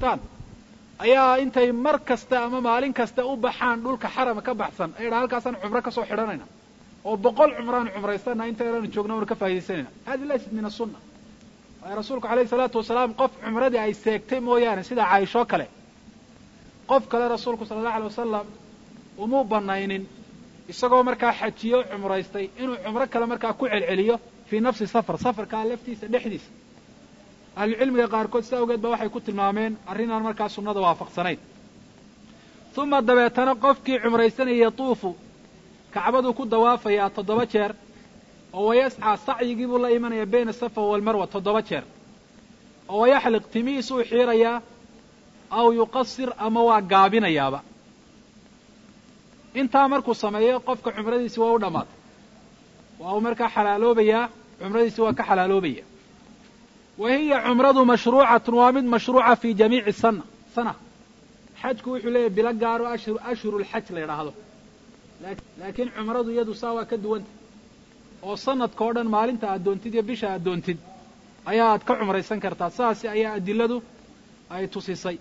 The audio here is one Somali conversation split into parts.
cumraystaan ayaa intay mar kasta ama maalin kasta u baxaan dhulka xarama ka baxsan ay dhahaan halkaasaan cumro ka soo xidhanayna oo 100 cumraan cumraystana inta yaraanu joogno oo ka faa'iideysanayna hadi laysat min as-sunnah ay rasuulku alayhi salaatu wasalaam qof cumradii ay seegtay mooyaane sida Caaisha kale qof kale rasuulku sallallahu alayhi wasallam uma banaynin isagoo markaa xajiyo cumraystay inuu cumro kale markaa ku celceliyo fi nafsi safarka laftiisa dhexdiisa ahli cilmiga qaarkood saawgeed ba waxay ku tilmaameen arrinaan markaa sunnada waafaqsanayn thumma dabeetana qofkii cumraysanaya tuufu kacbadu ku dawaafaya 7 jeer oo wayasca sacyigii buu la imanaya bayna safa wal marwa 7 jeer oo yaxliq timiisu xiiraya aw yuqassir ama waa gaabinayaaba intaa markuu sameeyo qofka cumradiisi waa u dhamaatay waa uu markaa xalaaloobaya cumradiisi waa ka xalaaloobaya وهي عمرة مشروعة ومن مشروعة في جميع سنة حجك وحليه بلا قارو أشهر الحج ليرهضه لكن عمرة يدو ساوى كدوانت وصنة كوردن مالنت أدونتد يبشا أدونتد أيات كعمرة سنكرتا ساسي أيات أدلدو أي تصيصي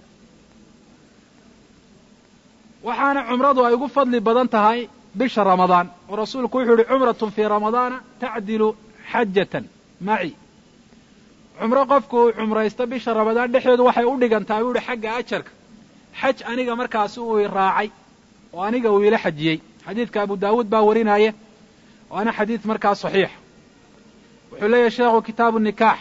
وحانا عمرة أيقو فضل بدنتهاي بشهر رمضان ورسول كوحل عمرة في رمضان تعدل حجة معي cumro qofku cumraysta bisha Ramadaan dhexdeedu waxay u dhigantaa buu xagga ajarka xaj aniga markaas uu raacay oo aniga uu ila xajiyay xadiidka Abu Daawud baa warinaya waana xadiid markaas saxiix wuxuu leeyahay sheekhu kitaabu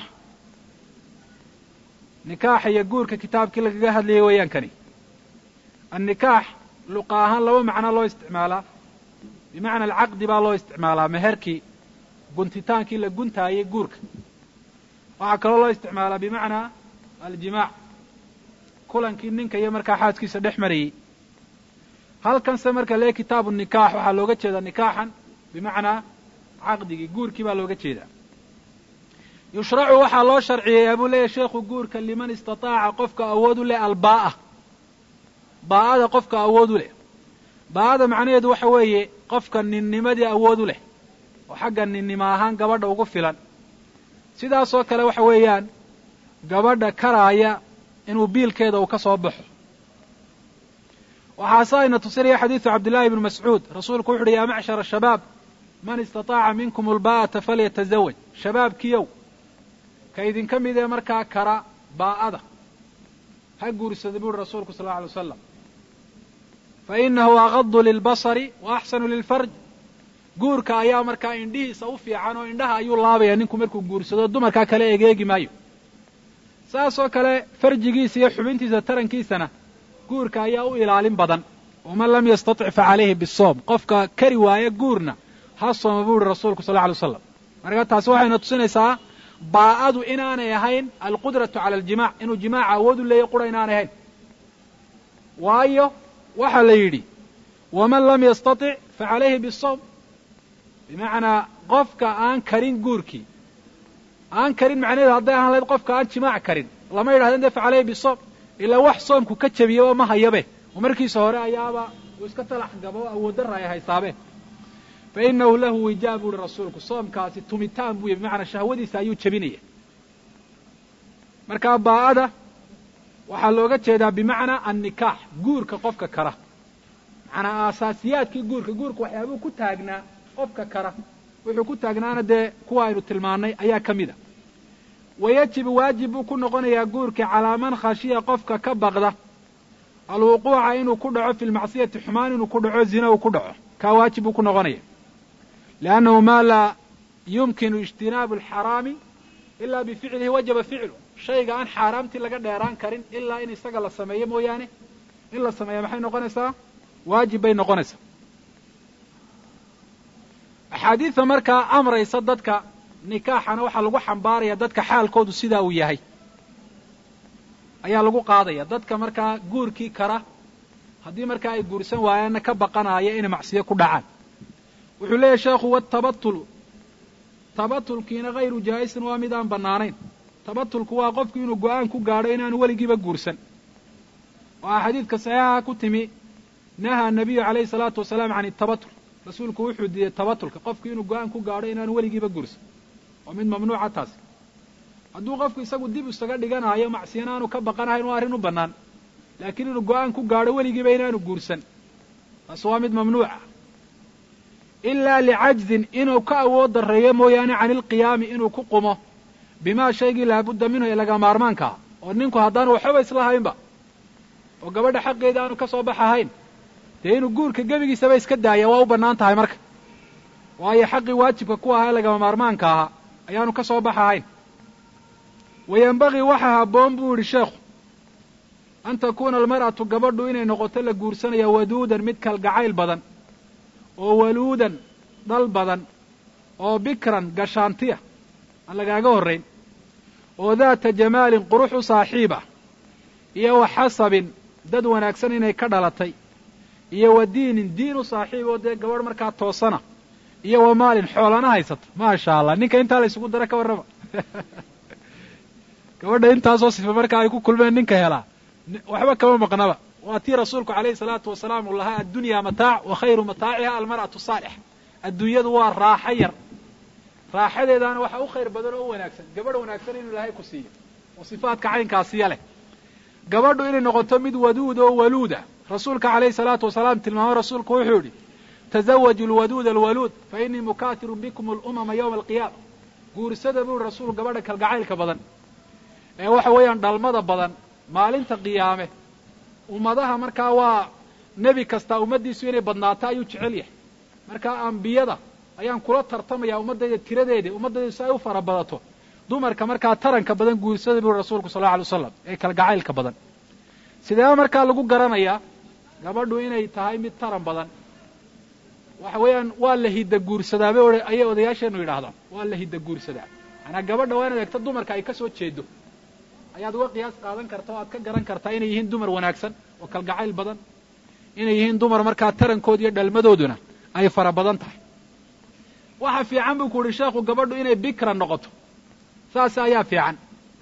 nikaax iyo guurka kitaabkii laga hadlayay weeyaan kani النكاح luqaahan laba macno loo isticmaalaa bimacna alcaqdi baa loo isticmaalaa meherkii guntitaankii la guntaayay guurka waxaa kaloo loo isticmaalaa bimacnaa aljimaac kulankii ninka iyo markaa xaaskiisa dhex marayey halkanse marka lee kitaabu nikaax waxaa looga jeedaa nikaaxan bimacnaa caqdigii guurkii baa looga jeedaa yushracu waxaa loo sharciyeeyaa buu leeyahay sheekhu guurka liman istataaca qofka awood u leh albaa'a baa'ada qofka awood u leh baa'ada macnaheedu waxa weeye qofka ninnimadii awood u leh oo xagga ninnimo ahaan gabadha ugu filan sidaasoo kale waxa weeyaan gabadha karaaya inuu biilkeeda uu ka soo baxo waxaase ayna tusinaya xadiidu cabdillaahi ibni mascuud rasuulku wuxu uhi yaa macshara shabaab man istataaca minkum albaa'ata falyatazawaj shabaabkiyow ka idinka mid ee markaa kara baa'ada ha guursada buuhi rasuulku sal alla alay wasalam fa innahu agadu lilbasari wa axsanu lilfarj guurka ayaa markaa indhihiisa u fiican oo indhaha ayuu laabaya ninku markuu guursado dumarkaa kale egeegi maayo saasoo kale farjigiisa iyo xubintiisa tarankiisana guurka ayaa u ilaalin badan waman lam yastatic fa calayhi bisoom qofka kari waayo guurna ha sooma buu uhi rasuulku sal alla alay wasalam marka taasi waxayna tusinaysaa baa'adu inaanay ahayn alqudratu cala aljimac inuu jimaaca awood u leeyahy qura inaanay ahayn waayo waxaa la yidhi waman lam yastatic fa calayhi bisoom bimacnaa qofka aan karin guurkii aan karin macnaheedu hadday ahaan lahayd qofka aan jimaac karin lama yidhahdeen dee fa calayhi bisoom ilaa wax soomku ka jabiyaba ma hayabe oo markiisa hore ayaaba uu iska talax gabo o awooddarra ay haysaabeen fa innahu lahu wijaab buuhi rasuulku soomkaasi tumitaan buu yahy bimacnaa shahwadiisa ayuu jebinaya markaa baa'ada waxaa looga jeedaa bimacnaa annikaax guurka qofka kara macnaa aasaasiyaadkii guurka waxyaabuu ku taagnaa qofka kara wuxuu ku taagnaana dee kuwa aynu tilmaannay ayaa ka mid a wayajibu waajib buu ku noqonayaa guurka calaa man khashiya qofka ka baqda alwuquuca inuu ku dhaco fi lmacsiyati xumaan inuu ku dhaco zina uu ku dhaco kaa waajib buu ku noqonaya liannahu maa laa yumkinu ijtinaabu alxaraami ilaa bificlihi wajaba ficlu shayga aan xaaraamtii laga dheeraan karin ilaa in isaga la sameeyo mooyaane in la sameeya maxay noqonaysaa waajib bay noqonaysaa axaadiidta markaa amraysa dadka nikaaxana waxaa lagu xambaaraya dadka xaalkoodu sidaa uu yahay ayaa lagu qaadaya dadka markaa guurkii kara haddii markaa ay guursan waayaanna ka baqanaya inay macsiyo ku dhacaan wuxuu leeyahay sheekhu watabatulu tabatulkiina hayru jaa'isin waa mid aan bannaanayn tabatulku waa qofku inuu go'aan ku gaadho inaanu weligiiba guursan waxaa xadiidka saxiixa ku timi nahaa nabiyu calayhi salaatu wasalaam can itabatul rasuulku wuxuu diiday tabatulka qofku inuu go'aan ku gaadho inaanu weligiiba guursan waa mid mamnuuca taasi hadduu qofku isagu dib isaga dhiganayo macsiyana aanu ka baqanahayn waa arrin u bannaan laakiin inuu go-aan ku gaadho weligiiba inaanu guursan taas waa mid mamnuuca ilaa licajzin inuu ka awood darreeyo mooyaane cani ilqiyaami inuu ku qumo bimaa shaygii laabudda minhu ee laga maarmaankaa oo ninku haddaanu waxbaba islahaynba oo gabadha xaqeeda aanu ka soo baxahayn dee inuu guurka gebigiisaba iska daaya waa u bannaan tahay marka waayo xaqii waajibka ku ahaa ee lagama maarmaanka ahaa ayaanu ka soo baxahayn wayanbagii waxaa habboon buu yidhi sheekhu an takuuna almar'atu gabadhu inay noqoto la guursanaya waduudan mid kalgacayl badan oo waluudan dhal badan oo bikran gashaantiya aan lagaaga horrayn oo daata jamaalin qurux u saaxiib ah iyo wa xasabin dad wanaagsan inay ka dhalatay iyo wa diinin diin u saaxiib oo dee gabadh markaa toosana iyo wa maalin xoolana haysato maasha allah ninka intaa la isugu dara ka warrama gabadha intaasoo sifa markaa ay ku kulmeen ninka helaa waxba kama maqnaba waa tii rasuulku calayhi salaatu wasalaam uu lahaa addunyaa mataac wa khayru mataaciha almar'atu saalix adduunyadu waa raaxo yar raaxadeedaana waxa u khayr badan oo u wanaagsan gabadh wanaagsan inuu ilaahay ku siiyo oo sifaadka caynkaasiya leh gabadhu inay noqoto mid waduud oo waluuda rasuulka calayhi salaatu wasalaam tilmaamo rasuulku wuxuu yidhi tazawaju alwaduuda alwaluud fa innii mukaatirun bikum alumama yowma alqiyaama guursada buu rasuul gabadha kalgacaylka badan ee waxa weeyaan dhalmada badan maalinta qiyaame ummadaha markaa waa nebi kastaa ummaddiisu inay badnaato ayuu jecel yahay markaa ambiyada ayaan kula tartamayaa ummaddayda tiradeeda ummaddayda si ay u fara badato dumarka markaa taranka badan guursada buu rasuulku sal allau alay wasalam ee kalgacaylka badan sideeba markaa lagu garanayaa gabadhu inay tahay mid taran badan waxa weeyaan waa la hidda guursadaaba ayay odayaasheennu yidhaahdaan waa la hidda guursadaa manaa gabadha waa inaad egto dumarka ay ka soo jeedo ayaad uga qiyaas qaadan karta oo aad ka garan kartaa inay yihiin dumar wanaagsan oo kalgacayl badan inay yihiin dumar markaa tarankood iyo dhalmadooduna ay fara badan tahay waxa fiican buu ku uhi sheekhu gabadhu inay bikra noqoto saas ayaa fiican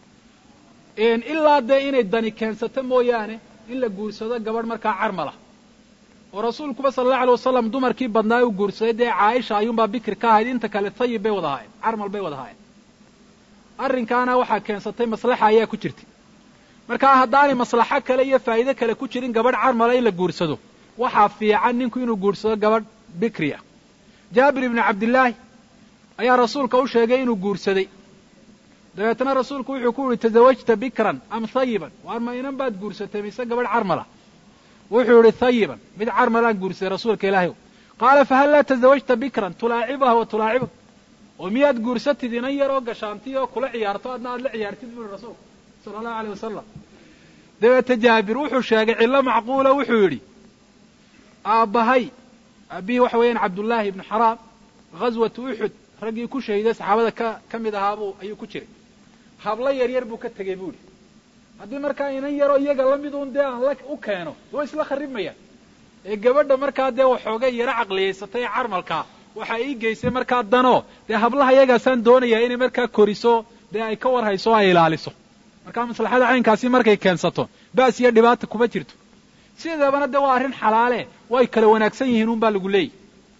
ilaa dee inay dani keensato mooyaane in la guursado gabadh markaa carmala oo rasuulkuba sala allahu alay wasalam dumarkii badnaa u guursaday dee caaisha ayuunbaa bikri ka ahayd inta kale tayib bay wada ahaayeen carmal bay wada ahaayeen arrinkaana waxaa keensatay maslaxa ayaa ku jirtay markaa haddaanay maslaxo kale iyo faa'iide kale ku jirin gabadh carmala in la guursado waxaa fiican ninku inuu guursado gabadh bikri ah jaabir ibnu cabdillaahi ayaa rasuulka u sheegay inuu guursaday dabeetna rasuulku wuxuu ku yihi tazawajta bikran am hayiban waar ma inan baad guursatay mise gabadh carmala wuxuu yihi hayiban mid carmalaan guursaday rasuulka ilaahay qaala fahal laa tazawajta bikran tulaacibaha wa tulaacibuk oo miyaad guursatid inan yar oo gashaanti oo kula ciyaarto adna aad la ciyaartid buu yihi rasuulku sala allahu aleyh wasalam dabeete jaabir wuxuu sheegay cillo macquula wuxuu yidhi aabbahay aabihii waxa weeyaan cabdullaahi ibnu xaraam ghaswatu uxud raggii ku shahiiday saxaabada ka mid ahaabuu ayuu ku jiray hablo yaryar buu ka tegey buu idhi haddii markaa inan yaroo iyaga la miduun dee aan u keeno way isla kharibmayaan ee gabadha markaa dee waxoogay yaro caqliyaysatay ee carmalkaa waxaa ii geysay markaa danoo dee hablaha iyagaasaan doonayaa inay markaa koriso dee ay ka warhayso o ay ilaaliso markaa maslaxada caynkaasi markay keensato ba's iyo dhibaata kuma jirto sideedabana dee waa arrin xalaale way kala wanaagsan yihiin un baa lagu leeyahy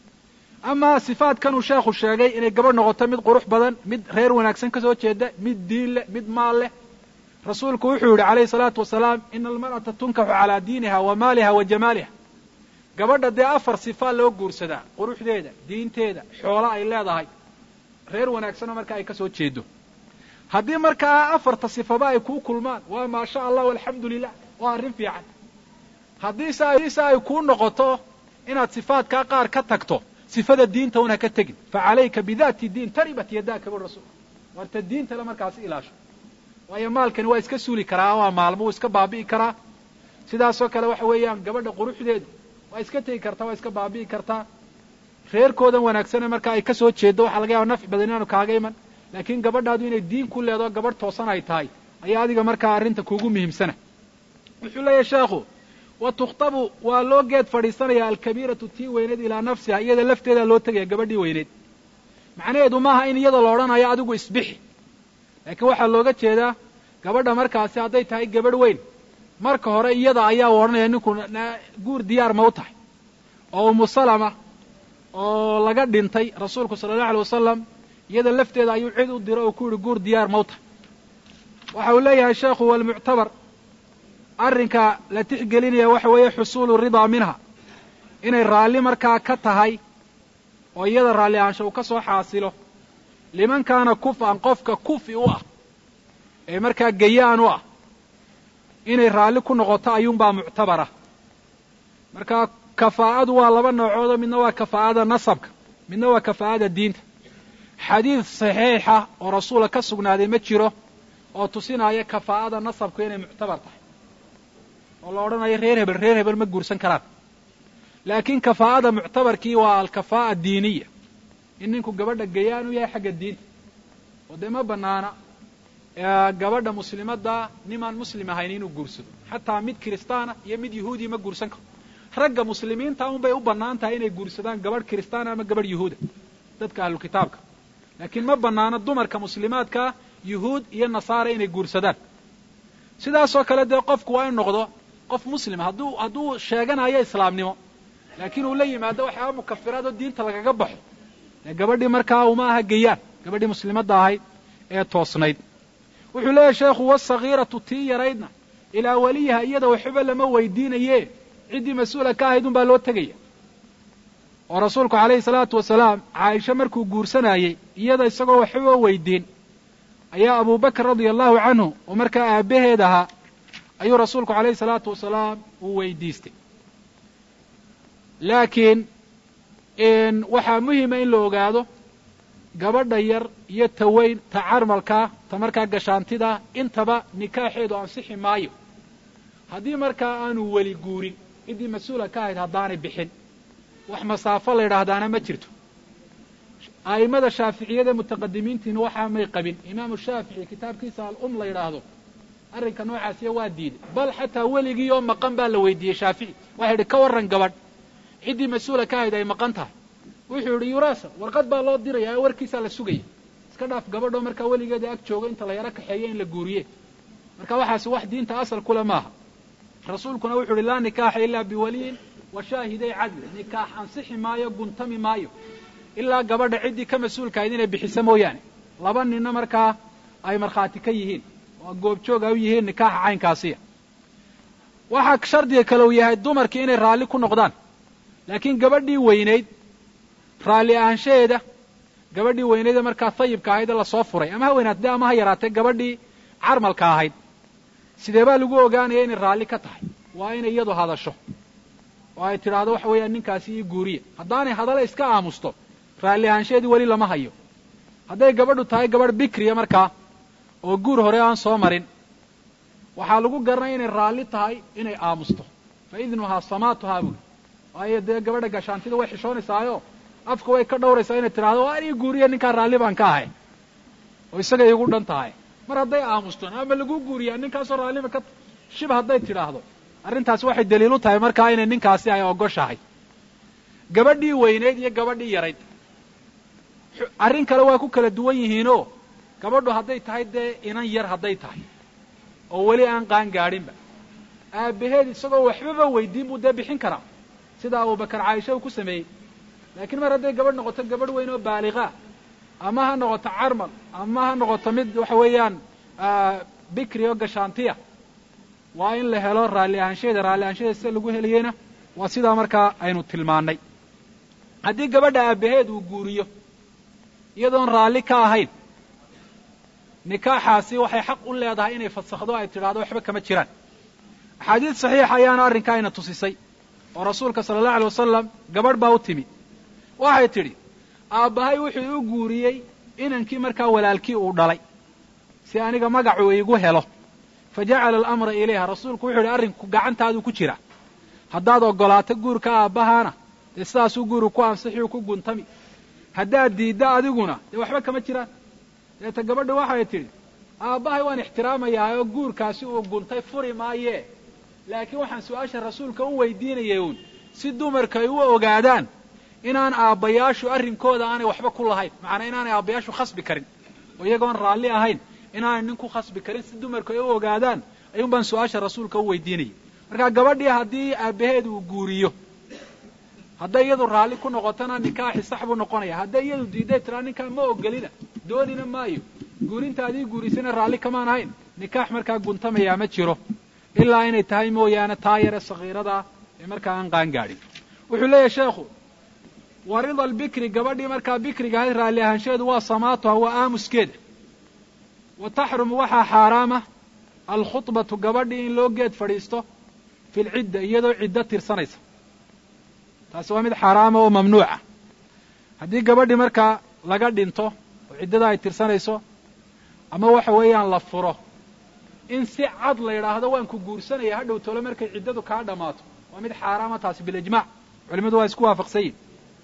amaa sifaadkanuu sheekhu sheegay inay gabadh noqoto mid qurux badan mid reer wanaagsan ka soo jeeda mid diin leh mid maal leh rasuulku wuxuu yidhi calayhi salaatu wasalaam ina almar'ata tunkaxu calaa diiniha wa maaliha wa jamaaliha gabadha dee 4 sifaa loo guursadaa quruxdeeda diinteeda xoolo ay leedahay reer wanaagsanoo markaa ay ka soo jeedo haddii markaa 4 sifaba ay kuu kulmaan waa maa sha allah walxamdu lilah waa arrin fiican haddiise ay kuu noqoto inaad sifaadkaa qaar ka tagto sifada diinta una ka tegin fa calayka bidaati diin taribat yadaaka bu rasuul warta diintale markaasi ilaasho waayo maalkani waa iska suuli karaa waa maalmo wuu iska baabi'i karaa sidaasoo kale waxa weeyaan gabadha quruxdeedu waa iska tegi kartaa waa iska baabi'i kartaa reerkoodan wanaagsane markaa ay ka soo jeedo waxaa laga yaaba nafci badan inaanu kaaga iman laakiin gabadhaadu inay diin ku leedo gabadh toosan ay tahay ayaa adiga markaa arrinta kuugu muhiimsana wuxuu leeyahay sheekhu wa tukhtabu waa loo geed fadhiisanaya alkabiiratu tii weyneed ilaa nafsiha iyada lafteedaa loo tegaya gabadhii weyneed macnaheedu maaha in iyada la odhanayo adigu isbixi laakiin waxaa looga jeedaa gabadha markaasi hadday tahay gabadh weyn marka hore iyada ayaa u odhanaya ninku guur diyaar ma u tahay oo umu salama oo laga dhintay rasuulku sala allahu alay wasalam iyada lafteeda ayuu cid u diro oo ku yidhi guur diyaar ma u tahay waxa uu leeyahay sheekhu walmuctabar arrinka la tixgelinaya waxa weeye xusuulu ridaa minha inay raalli markaa ka tahay oo iyada raalli ahaansha uu ka soo xaasilo liman kaana kuf'an qofka kufi u ah ee markaa gayaan u ah inay raalli ku noqoto ayuunbaa muctabara markaa kafaa'adu waa laba noocoodoo midna waa kafaa'ada nasabka midna waa kafaa'ada diinta xadiid saxiixa oo rasuula ka sugnaaday ma jiro oo tusinaya kafaa'ada nasabku inay muctabar tahay oo la odhanayo reer hebel ma guursan karaan laakiin kafaa'ada muctabarkii waa alkafaa'a diiniya in ninku gabadha gayaan u yahay xagga diinta oo dee ma bannaana gabadha muslimadda nimaan muslim ahayn inuu guursado xataa mid kiristaana iyo mid yahuudiya ma guursan karo ragga muslimiinta unbay u bannaan tahay inay guursadaan gabadh kiristaana ama gabadh yahuuda dadka ahlulkitaabka laakiin ma bannaano dumarka muslimaadka yuhuud iyo nasaara inay guursadaan sidaasoo kale dee qofku waa in noqdo qof muslima hadduu sheeganayo islaamnimo laakiin uu la yimaado waxyaaba mukafiraadoo diinta lagaga baxo dee gabadhii markaa uma aha gayaan gabadhii muslimadda ahayd ee toosnayd wuxuu leeyahay sheekhu wasagiiratu tii yaraydna ilaa weliyaha iyada waxba lama weydiinaye ciddii mas-uula ka ahayd unbaa loo tegaya oo rasuulku calayhi salaatu wasalaam caaisha markuu guursanayey iyada isagoo waxba weydiin ayaa abubakr radia allahu canhu oo markaa aabbaheed ahaa ayuu rasuulku calayhi salaatu wasalaam uu weydiistay laakiin waxaa muhima in la ogaado gabadha yar iyo ta weyn ta carmalkaa ta markaa gashaantida intaba nikaaxeedu ansixi maayo haddii markaa aanu weli guurin ciddii mas-uula ka ahayd haddaanay bixin wax masaafo la yidhaahdaana ma jirto a'immada shaaficiyada mutaqadimiintiina waxaa may qabin imaamu shaafici kitaabkiisa al-um la yidhaahdo arrinka noocaasiya waa diiday bal xataa weligii oo maqan baa la weydiiyey shaafici waxa yidhi ka warran gabadh ciddii mas-uula ka ahayd ay maqan tahay wuxuu yidhi yuraasa warqad baa loo diraya ee warkiisaa la sugaya iska dhaaf gabadhoo markaa weligeeda ag jooga inta la yaro kaxeeyo in la guuriye marka waxaasi wax diinta asal kule maaha rasuulkuna wuxuu yidhi laa nikaaxa ilaa biwaliyin wa shaahiday cadli nikaax ansixi maayo guntami maayo ilaa gabadha ciddii ka mas-uulka ahayd inay bixiso mooyaane laba ninna markaa ay markhaati ka yihiin oo goobjoog ay u yihiin nikaaxa caynkaasiya waxaa shardiga kale uu yahay dumarkii inay raalli ku noqdaan laakiin gabadhii weynayd raalli ahaanshaheeda gabadhii weynaydee markaa hayibka ahayd ee lasoo furay ama ha weynaatee ama ha yaraatee gabadhii carmalka ahayd sidee baa lagu ogaanaya inay raalli ka tahay waa inay iyadu hadasho oo ay tidhaahdo waxa weeyaan ninkaasi ii guuriya haddaanay hadale iska aamusto raalli ahaanshaheedii weli lama hayo hadday gabadhu tahay gabadh bikriya markaa oo guur hore aan soo marin waxaa lagu garanaya inay raalli tahay inay aamusto fa idnuhaa samaatuhaa buuli waayo dee gabadha gashaantida way xishoonaysaayoo afka way ka dhawraysaa inay tidhaahdo waa ii guuriya ninkaa raalli baan ka ahay oo isagay igu dhan tahay mar hadday aamuston ama lagu guuriyaa ninkaasoo raalliba ka shib hadday tidhaahdo arrintaasi waxay daliil u tahay markaa inay ninkaasi ay ogoshahay gabadhii weynayd iyo gabadhii yarayd arrin kale waa ku kala duwan yihiinoo gabadhu hadday tahay dee inan yar hadday tahay oo weli aan qaan gaadhinba aabbaheed isagoo waxbaba weydiin buu dee bixin karaa sida abubakar caaisha uu ku sameeyey laakiin mar hadday gabadh noqoto gabadh weyn oo baaliqa ama ha noqoto carmal ama ha noqoto mid waxa weeyaan bikri oo gashaantiya waa in la helo raalli ahaanshaheeda sida lagu helayeyna waa sidaa markaa aynu tilmaannay haddii gabadha aabbaheed uu guuriyo iyadoon raalli ka ahayn nikaaxaasi waxay xaq u leedahay inay fasakhdo ay tidhaahdo waxba kama jiraan axaadiid saxiixa ayaana arrinkaa ayna tusisay oo rasuulka sala allahu alay wasalam gabadh baa u timi waxay tidhi aabbahay wuxuu u guuriyey inankii markaa walaalkii uu dhalay si aniga magacuu iigu helo fa jacala alamra ilayha rasuulku wuxuu yidhi arrinku gacantaaduu ku jira haddaad oggolaato guurka aabbahaana dee sidaasuu guuru ku ansixiyuu ku guntami haddaad diidda adiguna dee waxba kama jiraan deeta gabadha waxay tidhi aabbahay waan ixtiraamayaa oo guurkaasi uu guntay furi maayee laakiin waxaan su-aasha rasuulka u weydiinayay uun si dumarka ay u ogaadaan inaan aabbayaashu arrinkooda aanay waxba ku lahayn macnaa inaanay aabbayaashu khasbi karin oo iyagoon raalli ahayn inaanay nin ku khasbi karin si dumarku ay u ogaadaan ayuun baan su-aasha rasuulka u weydiinayay markaa gabadhii haddii aabbaheed uu guuriyo hadday iyadu raalli ku noqotona nikaaxi sax buu noqonaya hadday iyadu diidday tiraa ninkaan ma ogolina doonina maayo guurintaadii guurisana raalli kamaan ahayn nikaax markaa guntamayaa ma jiro ilaa inay tahay mooyaane taa yare sagiirada ee markaa aan qaangaadhin. wuxuu leeyahay sheekhu wa rida albikri gabadhii markaa bikriga ahayd raalli ahaansheedu waa samaatuha waa aamuskeeda. wa taxrumu waxaa xaaraama alkhudbatu gabadhii in loo geed fadhiisto fi lcidda iyadoo ciddo tirsanaysa. taasi waa mid xaaraama oo mamnuuca. haddii gabadhii markaa laga dhinto oo ciddada ay tirsanayso ama waxa weeyaan la furo, in si cad la yidhaahdo waan ku guursanaya hadhow tole markay ciddadu kaa dhammaato waa mid xaaraama taasi bilijmaac. culimmadu waa isku waafaqsan yihin.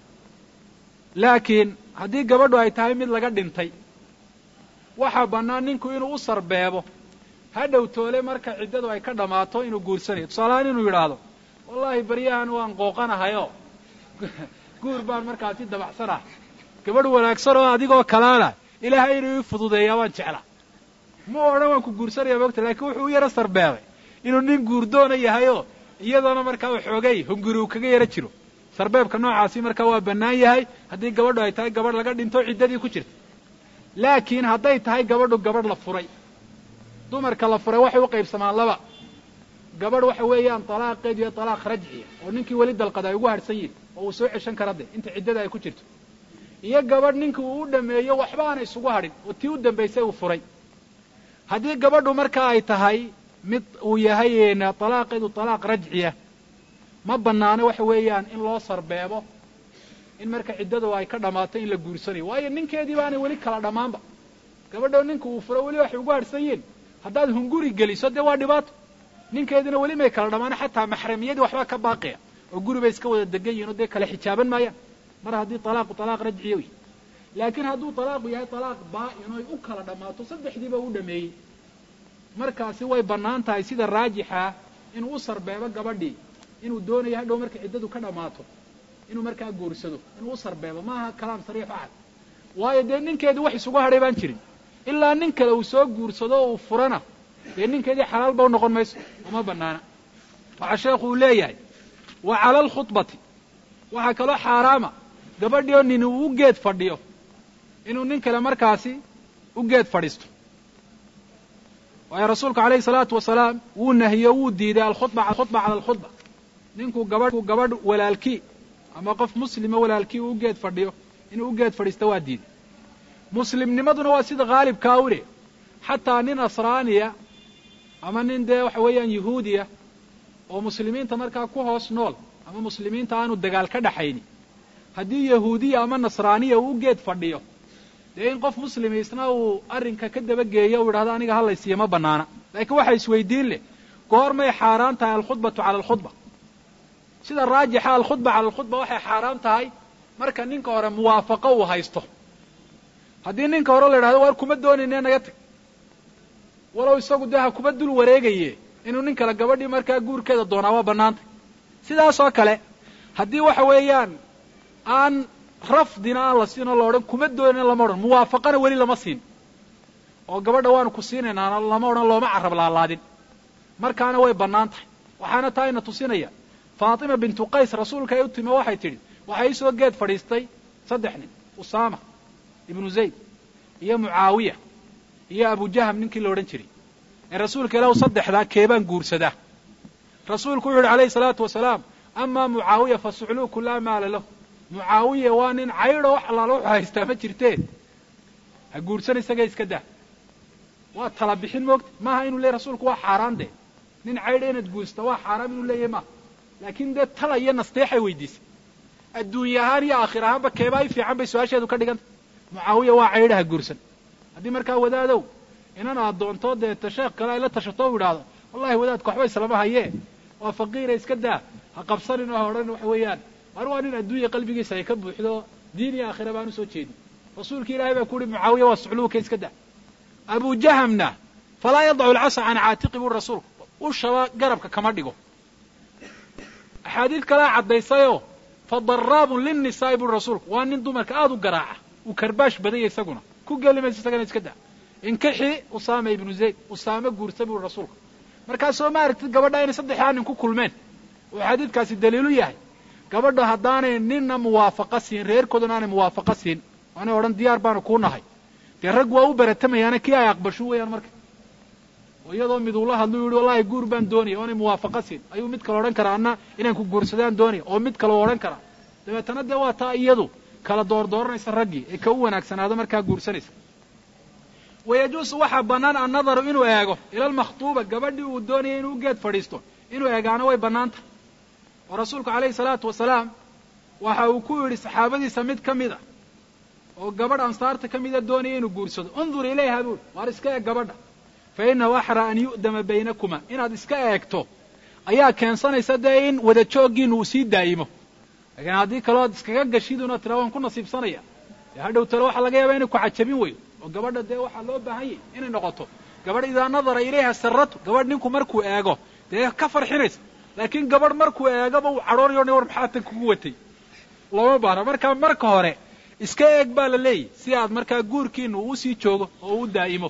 laakiin haddii gabadhu ay tahay mid laga dhintay, waxaa bannaan ninku inuu u sarbeebo hadhow toole marka ciddadu ay ka dhammaato inuu guursanayo. tusaalahaan inuu yidhaahdo wallaahi baryahan waan qooqanahayoo guur baan markaasi dabacsanaha, gabadh wanaagsan oo adigoo kalaana ilaahay inuu ii fududeeyaa waan jeclaa. ma odhan waan ku guursanaya moogta, laakiin wuxuu u yaro sarbeebay inuu nin guurdoona yahayoo iyadoona markaa waxoogay hunguri uu kaga yaro jiro. sarbeebka noocaasi markaa waa bannaan yahay haddii gabadhu ay tahay gabadh laga dhinto ciddadii ku jirta. laakiin hadday tahay gabadhu gabadh la furay, dumarka la furay waxay u qaybsamaan laba. gabadh waxa weeyaan talaaqeed iyo talaaq rajciya oo ninkii weli dalqada ay ugu harhsan yihin oo uu soo ceshan kara de inta ciddada ay ku jirto, iyo gabadh ninkii uu u dhameeyo waxba aana isugu hadhin oo tii u dambaysay uu furay. haddii gabadhu markaa ay tahay mid uu yahay talaaqeedu talaaq rajciya, ma bannaano waxa weeyaan in loo sarbeebo in marka ciddadu ay ka dhammaato in la guursanayo, waayo ninkeedii baanay weli kala dhammaanba. gabadho ninka uu furo weli waxay ugu harhsan yihin haddaad hunguri geliso dee waa dhibaato. ninkeediina weli may kala dhammaan, xataa maxramiyadii waxbaa ka baaqaya oo guri bay iska wada degan yihin oo dee kala xijaaban maayaan mar haddii talaaqu talaaq rajciya yahy. laakiin hadduu talaaqu yahay talaaq baa'in oy u kala dhammaato saddexdiiba u dhameeyey, markaasi way bannaan tahay sida raajixa inuu u sarbeebo gabadhii inuu doonayo hadhow marka ciddadu ka dhammaato inuu markaa guursado, inuu u sarbeebo. maaha kalaam sariix o cad, waayo dee ninkeedii wax isugu hadhay baan jirin. ilaa nin kale uu soo guursado oo uu furana dee ninkeedii xalaalba u noqon mayso, uma bannaana. waxaa sheekhu uu leeyahay wa cala alkhudbati waxaa kaloo xaaraama gabadhii oo nin uu u geed fadhiyo inuu nin kale markaasi u geed fadhiisto. waayo rasuulku calayhi salaatu wasalaam wuu nahiyo wuu diiday alkhudba cala alkhudba. ninkuu gabadh walaalkii ama qof muslima walaalkii uu u geed fadhiyo inuu u geed fadhiisto waa diiday. muslimnimaduna waa sida haalibkaa u leh. xataa nin nasraaniya ama nin dee waxa weeyaan yahuudiya oo muslimiinta markaa ku hoos nool ama muslimiinta aanu dagaal ka dhaxayni, haddii yahuudiya ama nasraaniya uu u geed fadhiyo dee in qof muslimiisna uu arrinka ka dabageeyo u yidhahdo aniga halaysiiya ma bannaana. laakiin waxa isweydiin leh goormay xaaraan tahay alkhudbatu cala alkhudba. sida raajixa alkhudba cala alkhudba waxay xaaraan tahay marka ninka hore muwaafaqo uu haysto. haddii ninka hore la yidhahdo war kuma doonayne naga tag, walow isagu dee ha kuma dul wareegaye inuu nin kale gabadhii markaa guurkeeda doonaa waa bannaantay. sidaas oo kale haddii waxa weeyaan aan rafdina aan la siin oo la odhan kuma doonin lama odhan, muwaafaqana weli lama siin oo gabadha waanu ku siinaynaa lama odhan, looma carab laalaadin, markaana way bannaan tahay. waxaana taa ina tusinaya faatima bintu qays rasuulka ay u timi waxay tidhi waxay isoo geed fadhiistay 3 nin, usaama ibnu zayd iyo mucaawiya iyo abujaham ninkii la odhan jiray. ee rasuulka ilaahu 3daa keebaan guursadaa? rasuulku wuxu uhi calayhi salaatu wasalaam amaa mucaawiya fa sucluuku laa maala lahu. mucaawiya waa nin caydho wax allaala wuxuu haystaa ma jirteen, ha guursan isaga iska dah. waa tala bixin moogta, maaha inuu leeyahy rasuulku waa xaaraan dee nin caydho inaad guursta waa xaaraam inuu leeyahay maaha. laakiin dee tala iyo nasteexay weydiisay. adduunya ahaan iyo aakhir ahaanba keebaa i fiican bay su-aasheedu ka dhiganta. mucaawiya waa caydho ha guursan. haddii markaa wadaadow inan aad doonto deeta sheekh kale ay la tashato u idhaahdo wallahi wadaadku waxba islama hayee waa faqiira iska daa, ha qabsanin oo ha odhan waxa weeyaan war waa nin adduunya qalbigiisa ay ka buuxdo diin iyo aakhira baan usoo jeedin. rasuulki ilaahay baa ku uhi mucaawiya waa sucluuka iska daa. abujahamna falaa yadacu alcasa can caatiqi buri rasuulku, ushaba garabka kama dhigo. axaadiid kalea caddaysayoo fa daraabun linnisaa'i buri rasuulku, waa nin dumarka aada u garaaca, uu karbaash badanya isaguna ku geli mayso isagana iska daa. inkixi usaama ibnu zayd, usaame guursa buri rasuulku. markaas soo ma aragtid gabadha inay 3 nin ku kulmeen oo xadiidkaasi daliilu yahay. gabadha haddaanay ninna muwaafaqa siin, reerkooduna aanay muwaafaqa siin, waanay odhan diyaar baanu kuu nahay, dee rag waa u baratamayaana kii ay aqbasho weeyaan marka. oo iyadoo mid uu la hadlo yidhi wallahi guur baan doonaya oonay muwaafaqo siin ayuu mid kale odhan karaa anna inaan ku guursadaan doonaya oo mid kale odhan karaa dabeetana dee waa taa iyadu kala doordooranaysa raggii ee ka u wanaagsanaado markaa guursanaysa wayajuusu waxaa bannaan annadaru inuu eego ila almakhtuuba gabadhii uu doonaya inuu geed fadhiisto inuu eegaana way bannaan tahay oo rasuulku calayhi salaatu wasalaam waxa uu ku yidhi saxaabadiisa mid ka mid a oo gabadh ansaarta ka mida doonaya inuu guursado undur ilayha buuli waar iska eeg gabadha fa innahu axraa an yu'dama baynakuma inaad iska eegto ayaa keensanaysa dee in wada jooggiinu uu sii daa'imo laakiin haddii kaloo ad iskaga gashiduna tira waan ku nasiibsanaya dee hadhow tale waxaa laga yaabaa inay ku cajabin weydo oo gabadha dee waxaa loo baahan yahy inay noqoto gabadh idaa nadara ilayha sarratu gabadh ninku markuu eego dee ka farxinaysa laakiin gabadh markuu eegaba uu cadhoonyo war maxaa tan kugu watay lama baana markaa marka hore iska eeg baa la leeyahy si aad markaa guurkiinu uu sii joogo oo u daa'imo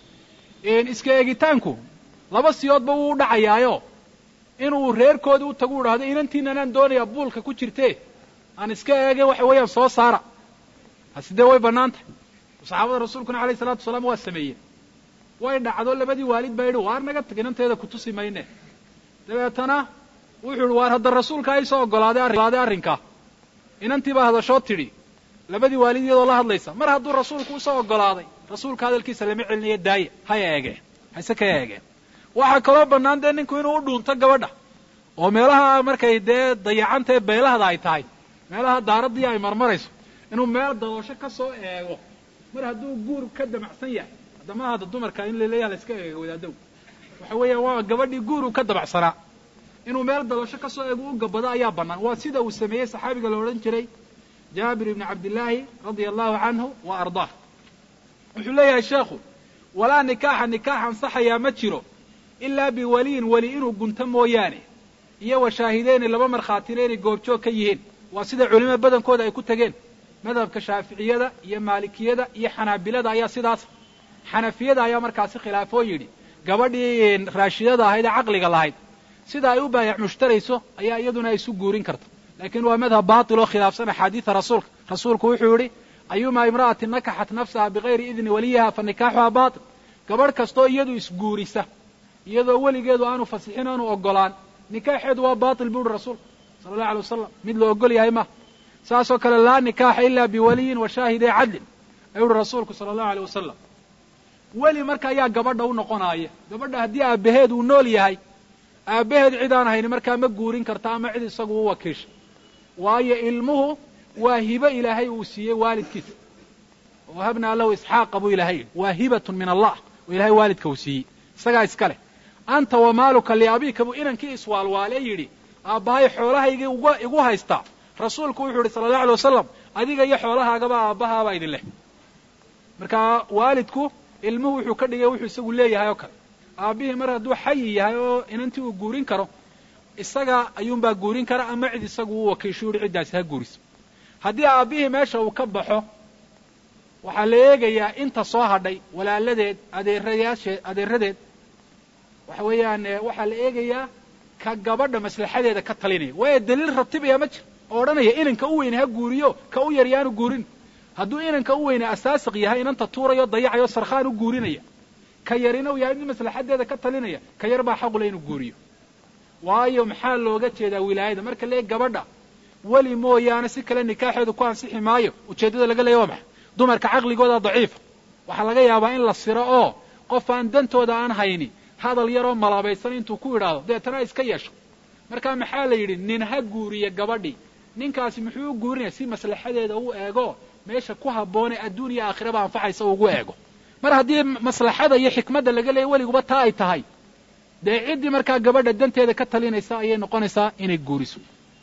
iska eegitaanku laba siyoodba wuu u dhacayaayo inuu reerkoodii u tagu idhaahdo inantiinanaan doonayaa buulka ku jirtee aan iska eege waxa weeyaan soo saara hasi dee way bannaan tahay saxaabada rasuulkuna alayhi salaatu wasalaam waa sameeyeen way dhacdo labadii waalid baa yidhi waar naga tag inanteeda kutusi mayne dabeetana wuxuu yihi waar hadda rasuulka ay soo oggolaaday arrinkaa inantii baa hadashoo tidhi labadii waalid iyadoo la hadlaysa mar hadduu rasuulku usoo oggolaaday rasuulka hadalkiisa lama celinayo daaya hay eegeen hayse ka eegeen waxaa kaloo bannaan dee ninku inuu u dhuunto gabadha oo meelaha markay dee dayacanta ee beelahda ay tahay meelaha daaraddii ay marmarayso inuu meel dadoosho ka soo eego mar hadduu guur ka damacsan yahay haddama hadda dumarka in laleeyaha la iska eego wadaadow waxa weeyaan waa gabadhii guur uu ka dabacsanaa inuu meel dadoosho ka soo eego u gabado ayaa bannaan waa sida uu sameeyey saxaabiga la odhan jiray jaabir ibni cabdillaahi radia allahu canhu wa ardaah wuxuu leeyahay sheekhu walaa nikaaxa nikaax ansaxayaa ma jiro ilaa biwaliyin weli inuu gunto mooyaane iyo wa shaahideyni laba markhaatina inay goobjoog ka yihiin waa sida culimada badankooda ay ku tegeen madhabka shaaficiyada iyo maalikiyada iyo xanaabilada ayaa sidaas xanafiyada ayaa markaasi khilaafoo yidhi gabadhii raashidada ahayd ee caqliga lahayd sida ay u baayac mushtarayso ayaa iyaduna ay isu guurin karta laakiin waa madhab baatil oo khilaafsan axaadiida rasuulka rasuulku wuxuu yidhi ayumaa imra'atin nakaxat nafsaha bigayri idni waliyiha fa nikaaxuha baatil gabadh kastoo iyadu isguurisa iyadoo weligeedu aanu fasixin aanu oggolaan nikaaxeedu waa baatil buu uhi rasuulku sala allahu alay wasalam mid la oggol yahay ma saasoo kale laa nikaaxa ilaa biwaliyin wa shaahidee cadlin ayuu uhi rasuulku sala allahu alay wasalam weli marka ayaa gabadha u noqonaaya gabadha haddii aabbaheed uu nool yahay aabbaheed cid aan hayni markaa ma guurin karta ama cid isagu u wakiisha waayo ilmuhu waa hibo ilaahay uu siiyey waalidkiisa wahabnaa lahu isxaaqa buu ilahay yidhi waa hibatun min allah oo ilahay waalidka uu siiyey isagaa iska leh anta wa maaluka liabiika buu inankii iswaalwaalee yidhi aabbahay xoolahaygii igu haystaa rasuulku wuxuu yidhi sala allahu alay wasalam adiga iyo xoolahaagaba aabbahaabaa idin leh markaa waalidku ilmuhu wuxuu ka dhigay wuxuu isagu leeyahay oo kale aabbihii mar hadduu xayi yahay oo inantii uu guurin karo isaga ayuunbaa guurin kara ama cid isagu u wakiisho yidhi ciddaasi ha guuriso haddii aabbihii meesha uu ka baxo waxaa la eegayaa inta soo hadhay walaaladeed adeeradeed waxa weeyaan waxaa la eegayaa ka gabadha maslaxadeeda ka talinaya waayo daliil ratibaya ma jiro oo odhanaya inanka u weyne ha guuriyo ka u yar yaanu guurin hadduu inanka u weyne asaasiq yahay inanta tuurayo dayacayo sarkhaan u guurinaya ka yarina uu yahay mid maslaxadeeda ka talinaya ka yar baa xaqule inuu guuriyo waayo maxaa looga jeedaa wilaayada marka lee gabadha weli mooyaane si kale nikaaxeedu ku ansixi maayo ujeeddada laga leeya waa maxay dumarka caqligooda daciifa waxaa laga yaabaa in la siro oo qof aan dantooda aan hayni hadal yaroo malaabaysan intuu ku idhaahdo deetana iska yeesho markaa maxaa la yidhi nin ha guuriya gabadhii ninkaasi muxuu u guurinaya si maslaxadeeda u eego meesha ku habboone adduun iyo aakhiraba anfacaysa ugu eego mar haddii maslaxada iyo xikmadda laga leeya weliguba taa ay tahay dee ciddii markaa gabadha danteeda ka talinaysa ayay noqonaysaa inay guuriso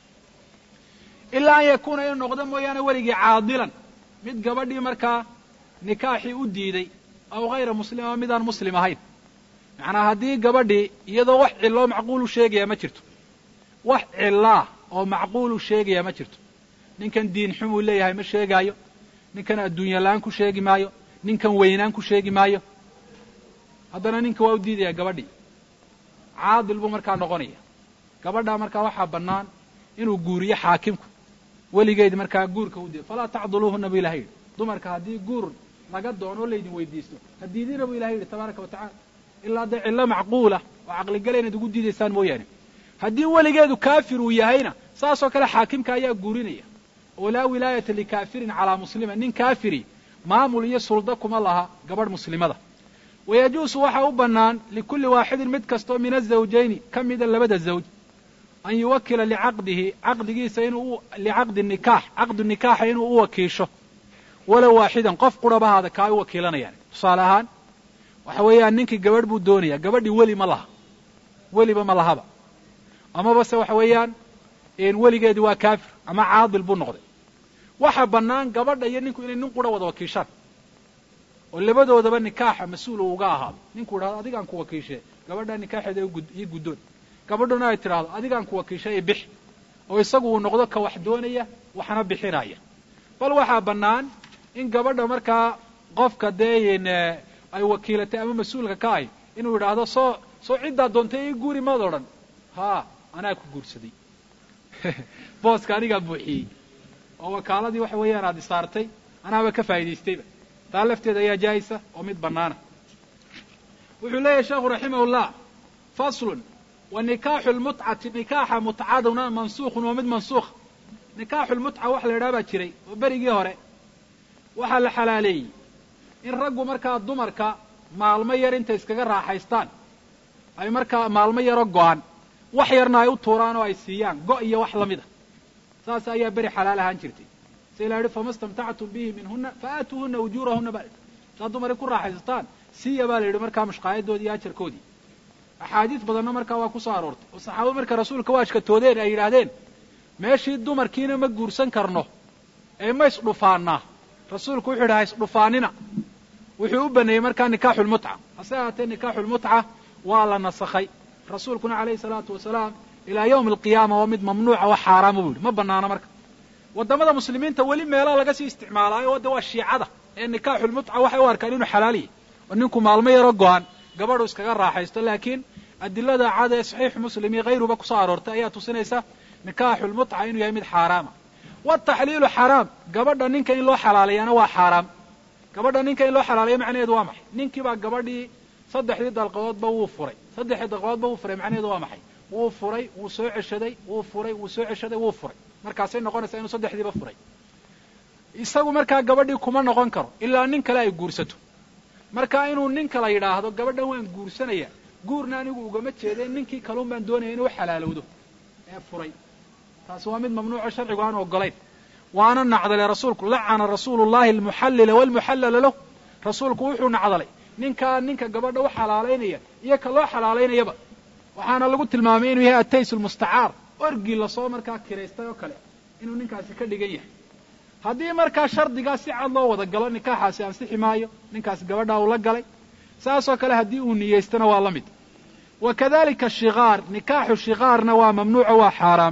ilaa an yakuuna inuu noqdo mooyaane weligii caadilan mid gabadhii markaa nikaaxii u diiday aw hayra muslim ama midaan muslim ahayn macnaa haddii gabadhii iyadoo wax cilloo macquulu sheegaya ma jirto wax cillaa oo macquulu sheegaya ma jirto ninkan diin xumuu leeyahay ma sheegaayo ninkan adduunya la-aan ku sheegi maayo ninkan weynaan ku sheegi maayo haddana ninka waa u diidaya gabadhii caadil buu markaa noqonaya gabadhaa markaa waxaa bannaan inuu guuriyo xaakimku weligeed markaa guurka u diido falaa tacduluuhuna bu ilahay yidhi dumarka haddii guur laga doono o laydin weydiisto ha diidina bu ilahay yidhi tabaaraka wa tacala ilaa dee cillo macquula oo caqligala inaad ugu diidaysaan mooyaane haddii weligeedu kaafir uu yahayna saasoo kale xaakimka ayaa guurinaya oo laa wilaayata likaafirin calaa muslima nin kaafiri maamul iyo sulda kuma laha gabadh muslimada wayajuusu waxaa u bannaan likulli waaxidin mid kastoo min azawjayni ka mida labada zawj an yuwakila licaqdihi caqdigiisa licaqdi nikaax caqdu nikaaxa inuu u wakiisho walow waaxidan qof qurabahaada kaa u wakiilanayaan tusaale ahaan waxa weeyaan ninkii gabadh buu doonayaa gabadhii weli ma laha weliba ma lahaba amaba se waxa weeyaan weligeedii waa kaafir ama caadil buu noqday waxa bannaan gabadha iyo ninku inay nin qura wada wakiishaan oo labadoodaba nikaaxa mas-uul uu uga ahaado ninku idhahdo adigaan ku wakiishe gabadha nikaaxeeda ii guddoon gabadhuna ay tidhaahdo adigaan ku wakiishay i bix oo isagu uu noqdo ka wax doonaya waxna bixinaya bal waxaa bannaan in gabadha markaa qofka dee ay wakiilatay ama mas-uulka ka ahy inuu yidhaahdo soo ciddaa doontay ii guuri maad odhan haa anaa ku guursaday booska anigaa buuxiyey oo wakaaladii waxa weeyaan aad isaartay anaaba ka faa'idaystayba taa lafteeda ayaa jaa'isa oo mid bannaana wuxuu leeyahay sheekhu raximahullah faslun wa nikaaxu lmutcati nikaaxa mutcaduna mansuukhun waa mid mansuukha nikaaxu lmutca waxa la yidhaha baa jiray oo berigii hore waxaa la xalaaleeyey in raggu markaa dumarka maalmo yar intay iskaga raaxaystaan ay markaa maalmo yaro go'an wax yarna ay u tuuraan oo ay siiyaan go' iyo wax lamid a saas ayaa beri xalaal ahaan jirtay si la yidhi fama istamtactum bihi minhuna faatuuhuna ujuurahuna ba saa dumaray ku raaxaysataan siiya baa la yidhi markaa mushqaayadoodii iyo ajarkoodii axaadiis badanna markaa waa ku soo aroortay oo saxaabada marka rasuulka waa ashkatoodeen ay yidhaahdeen meeshii dumarkiina ma guursan karno ee ma isdhufaannaa rasuulku wuxuu yidhi ha isdhufaanina wuxuu u baneeyey markaa nikaaxulmutca hase ahaatee nikaaxulmutca waa la nasakhay rasuulkuna calayhi salaatu wasalaam ilaa yawmi alqiyaama waa mid mamnuuca oo xaaraama buu yidhi ma bannaano marka waddamada muslimiinta weli meelaha laga sii isticmaalaayo wadda waa shiicada ee nikaaxulmutca waxay u arkaan inuu xalaaliyahy oo ninku maalmo yaro go'an gabadhu iskaga raaxaysto laakiin adilada cad ee saxiixu muslim iyo hayruba kusoo aroortay ayaa tusinaysa nikaaxulmutca inuu yahay mid xaaraama wataxliilu xaraam gabadha ninka in loo xalaaleeyana waa xaaraam gabadha ninka in loo xalaaleeyo macnaheedu waa maxay ninkii baa gabadhii saddexdii dalqadoodba wuu furay saddexdii dalqadoodba wuu furay macnaheedu waa maxay wuu furay wuu soo ceshaday wuu furay wuu soo ceshaday wuu furay markaasay noqonaysaa inuu saddexdiiba furay isagu markaa gabadhii kuma noqon karo ilaa nin kale ay guursato markaa inuu nin kala yidhaahdo gabadhan waan guursanaya guurna anigu ugama jeedeen ninkii kaluun baan doonaya inuu xalaalowdo ee furay taasi waa mid mamnuuco sharcigu aanu ogolayn waana nacdalay rasuulku lacana rasuulu llahi almuxallila waalmuxallala lahu rasuulku wuxuu nacdalay ninka gabadha u xalaalaynaya iyo ka loo xalaalaynayaba waxaana lagu tilmaamay inuu yahay atays lmustacaar orgii lasoo markaa kiraystay oo kale inuu ninkaasi ka dhigan yahay haddii markaa shardigaa si cad loo wada galo nikaaxaasi ansixi maayo ninkaas gabadhaa uu la galay saasoo kale haddii uu niyeystana waa la mid wa kadalika shikaar nikaaxu shikaarna waa mamnuuco waa xaaraam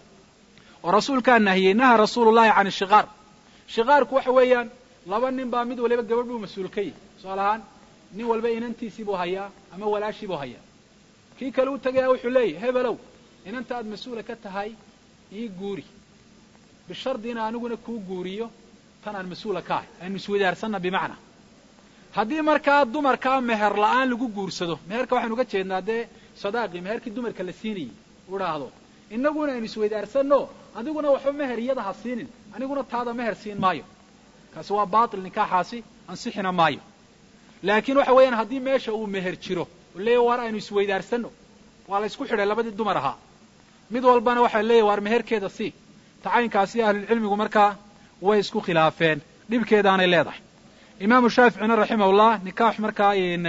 oo rasuulkaa nahiyey naha rasuulu llahi can ishikaar shikaarku waxa weeyaan laba nin baa mid waliba gabadh buu mas-uul ka yahy tusaal ahaan nin walba inantiisii buu hayaa ama walaashii buu hayaa kii kale u tegaya wuxuu leeyahy hebelow inanta aad mas-uula ka tahay ii guuri bishardi in aniguna kuu guuriyo tan aan mas-uula ka ahay aynu iswadaarsanna bimacnaa haddii markaa dumarkaa meher la'aan lagu guursado meherka waxaynu uga jeednaa dee sadaaqii meherkii dumarka la siinayey u dhaahdo innaguna aynu isweydaarsanno adiguna waxba meher iyada ha siinin aniguna taada meher siin maayo kaasi waa baatil nikaaxaasi ansixina maayo laakiin waxa weeyaan haddii meesha uu meher jiro oo leeyahy waar aynu isweydaarsanno waa la isku xidhay labadii dumar ahaa mid walbana waxaa leeyahy waar meherkeeda sii tacaynkaasi ahlulcilmigu markaa way isku khilaafeen dhibkeedaanay leedahay imaamu shaaficina raximahullah nikaax markaa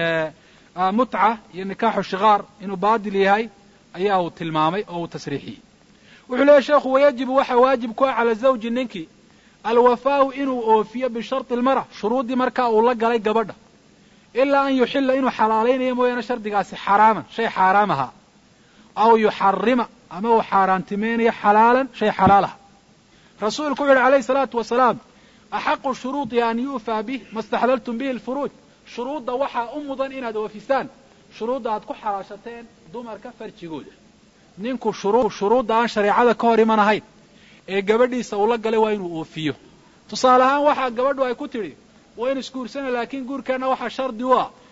mutca iyo nikaaxu shikaar inuu baadil yahay ayaa uu tilmaamay oo uu tasriixiyey wuxuu leeyahy sheekhu wayajibu waxaa waajib ku ah cala zawji ninkii alwafaau inuu oofiyo bisharti almara shuruuddii markaa uu la galay gabadha ilaa an yuxilla inuu xalaalaynayo mooyaane shardigaasi xaraaman shay xaaraam ahaa aw yuxarima ama uu xaaraantimaynayo xalaalan shay xalaal aha rasuulku wuxu uhi calayhi salaatu wasalaam axaqu shuruudi an yu'faa bih ma staxlaltum bihi alfuruuj shuruudda waxaa u mudan inaad oofisaan shuruudda aad ku xalaashateen dumarka farjigooda ninku shuruudda aan shareecada ka hor iman ahayn ee gabadhiisa uu la galay waa inuu oofiyo tusaale ahaan waxaa gabadhu ay ku tidhi waa in isguursana laakiin guurkeenna waxaa shardi u ah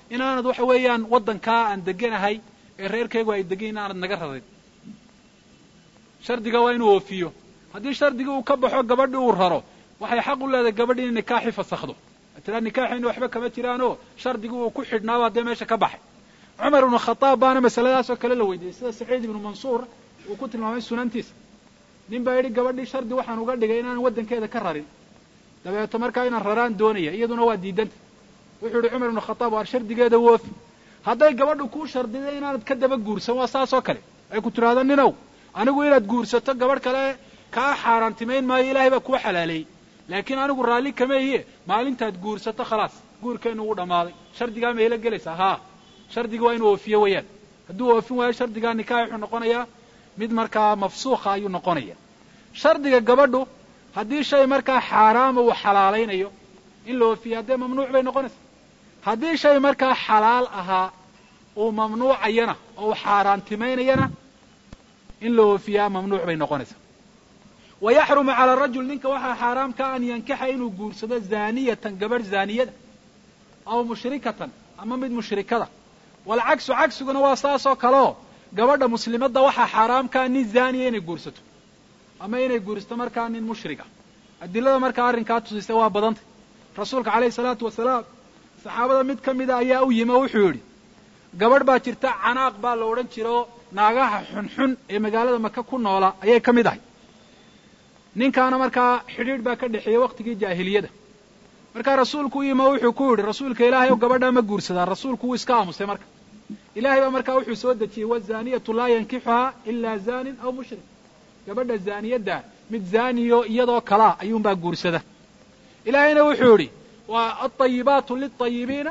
inaanad waxa weeyaan waddankaa aan deganahay ee reerkaygu ay degan inaanad naga rarin. shardiga waa inuu oofiyo. haddii shardigii uu ka baxo gabadhii uu raro waxay xaq u leedahay gabadhi inay nikaaxii fasakhdo. tiraa nikaaxayna waxba kama jiraanoo shardigii uu ku xidhnaaba haddee meesha ka baxay. cumar ibnu khataab baana masaladaasoo kale la weydiiyey, sida saciid ibnu mansuur uu ku tilmaamay sunantiisa. nin baa yidhi gabadhii shardi waxaan uga dhigay inaan waddankeeda ka rarin, dabeeto markaa inaan raraan doonaya, iyaduna waa diidanta. wuxuu yihi cumar ibnu khataab waar shardigeeda woofi. hadday gabadhu kuu shardiday inaanad ka daba guursan waa saasoo kale, ay ku tidhaahdo ninow anigu inaad guursato gabadh kale kaa xaaraantimayn maayo, ilaahay baa kuu xalaaleeyey, laakiin anigu raalli kama ihiye maalintaad guursato khalaas guurkeennu uu dhammaaday. shardigaa mayla gelaysaa? haa, shardiga waa inuu oofiyo weeyaan. hadduu oofin waayo shardigaa nikaax wuxuu noqonayaa mid markaa mafsuukha ayuu noqonaya. shardiga gabadhu haddii shay markaa xaaraama uu xalaalaynayo in la oofiya haddee mamnuuc bay noqonaysaa. haddii shay markaa xalaal ahaa uu mamnuucayana oo uu xaaraantimaynayana in la oofiyaa mamnuuc bay noqonaysaa. wa yaxrumu cala arajul ninka waxaa xaaraam ka an yankixa inuu guursado zaaniyatan gabadh zaaniyada aw mushrikatan ama mid mushrikada. walcagsu cagsiguna waa saasoo kaleo gabadha muslimadda waxaa xaaraam kaa nin zaaniya inay guursato ama inay guursato markaa nin mushriga. adilada markaa arrinkaa tusisay waa badantay. rasuulka calayhi salaatu wasalaam saxaabada mid ka mida ayaa u yimi oo wuxuu yidhi gabadh baa jirta canaaq baa la odhan jira oo naagaha xunxun ee magaalada maka ku noola ayay ka mid ahay. ninkaana markaa xidhiidh baa ka dhexeeyey waqtigii jaahiliyada. markaa rasuulku u yimi oo wuxuu ku yidhi rasuulka ilaahay oo gabadhaa ma guursadaan? rasuulku wuu iska aamusay. marka ilaahay baa markaa wuxuu soo dejiyey wazaaniyatu laa yankixuhaa ilaa zaanin aw mushrik. gabadha zaaniyadda mid zaaniyo iyadoo kalaa ayuunbaa guursada. ilaahayna wuxuu yidhi waa alطayibaatu lilطayibiina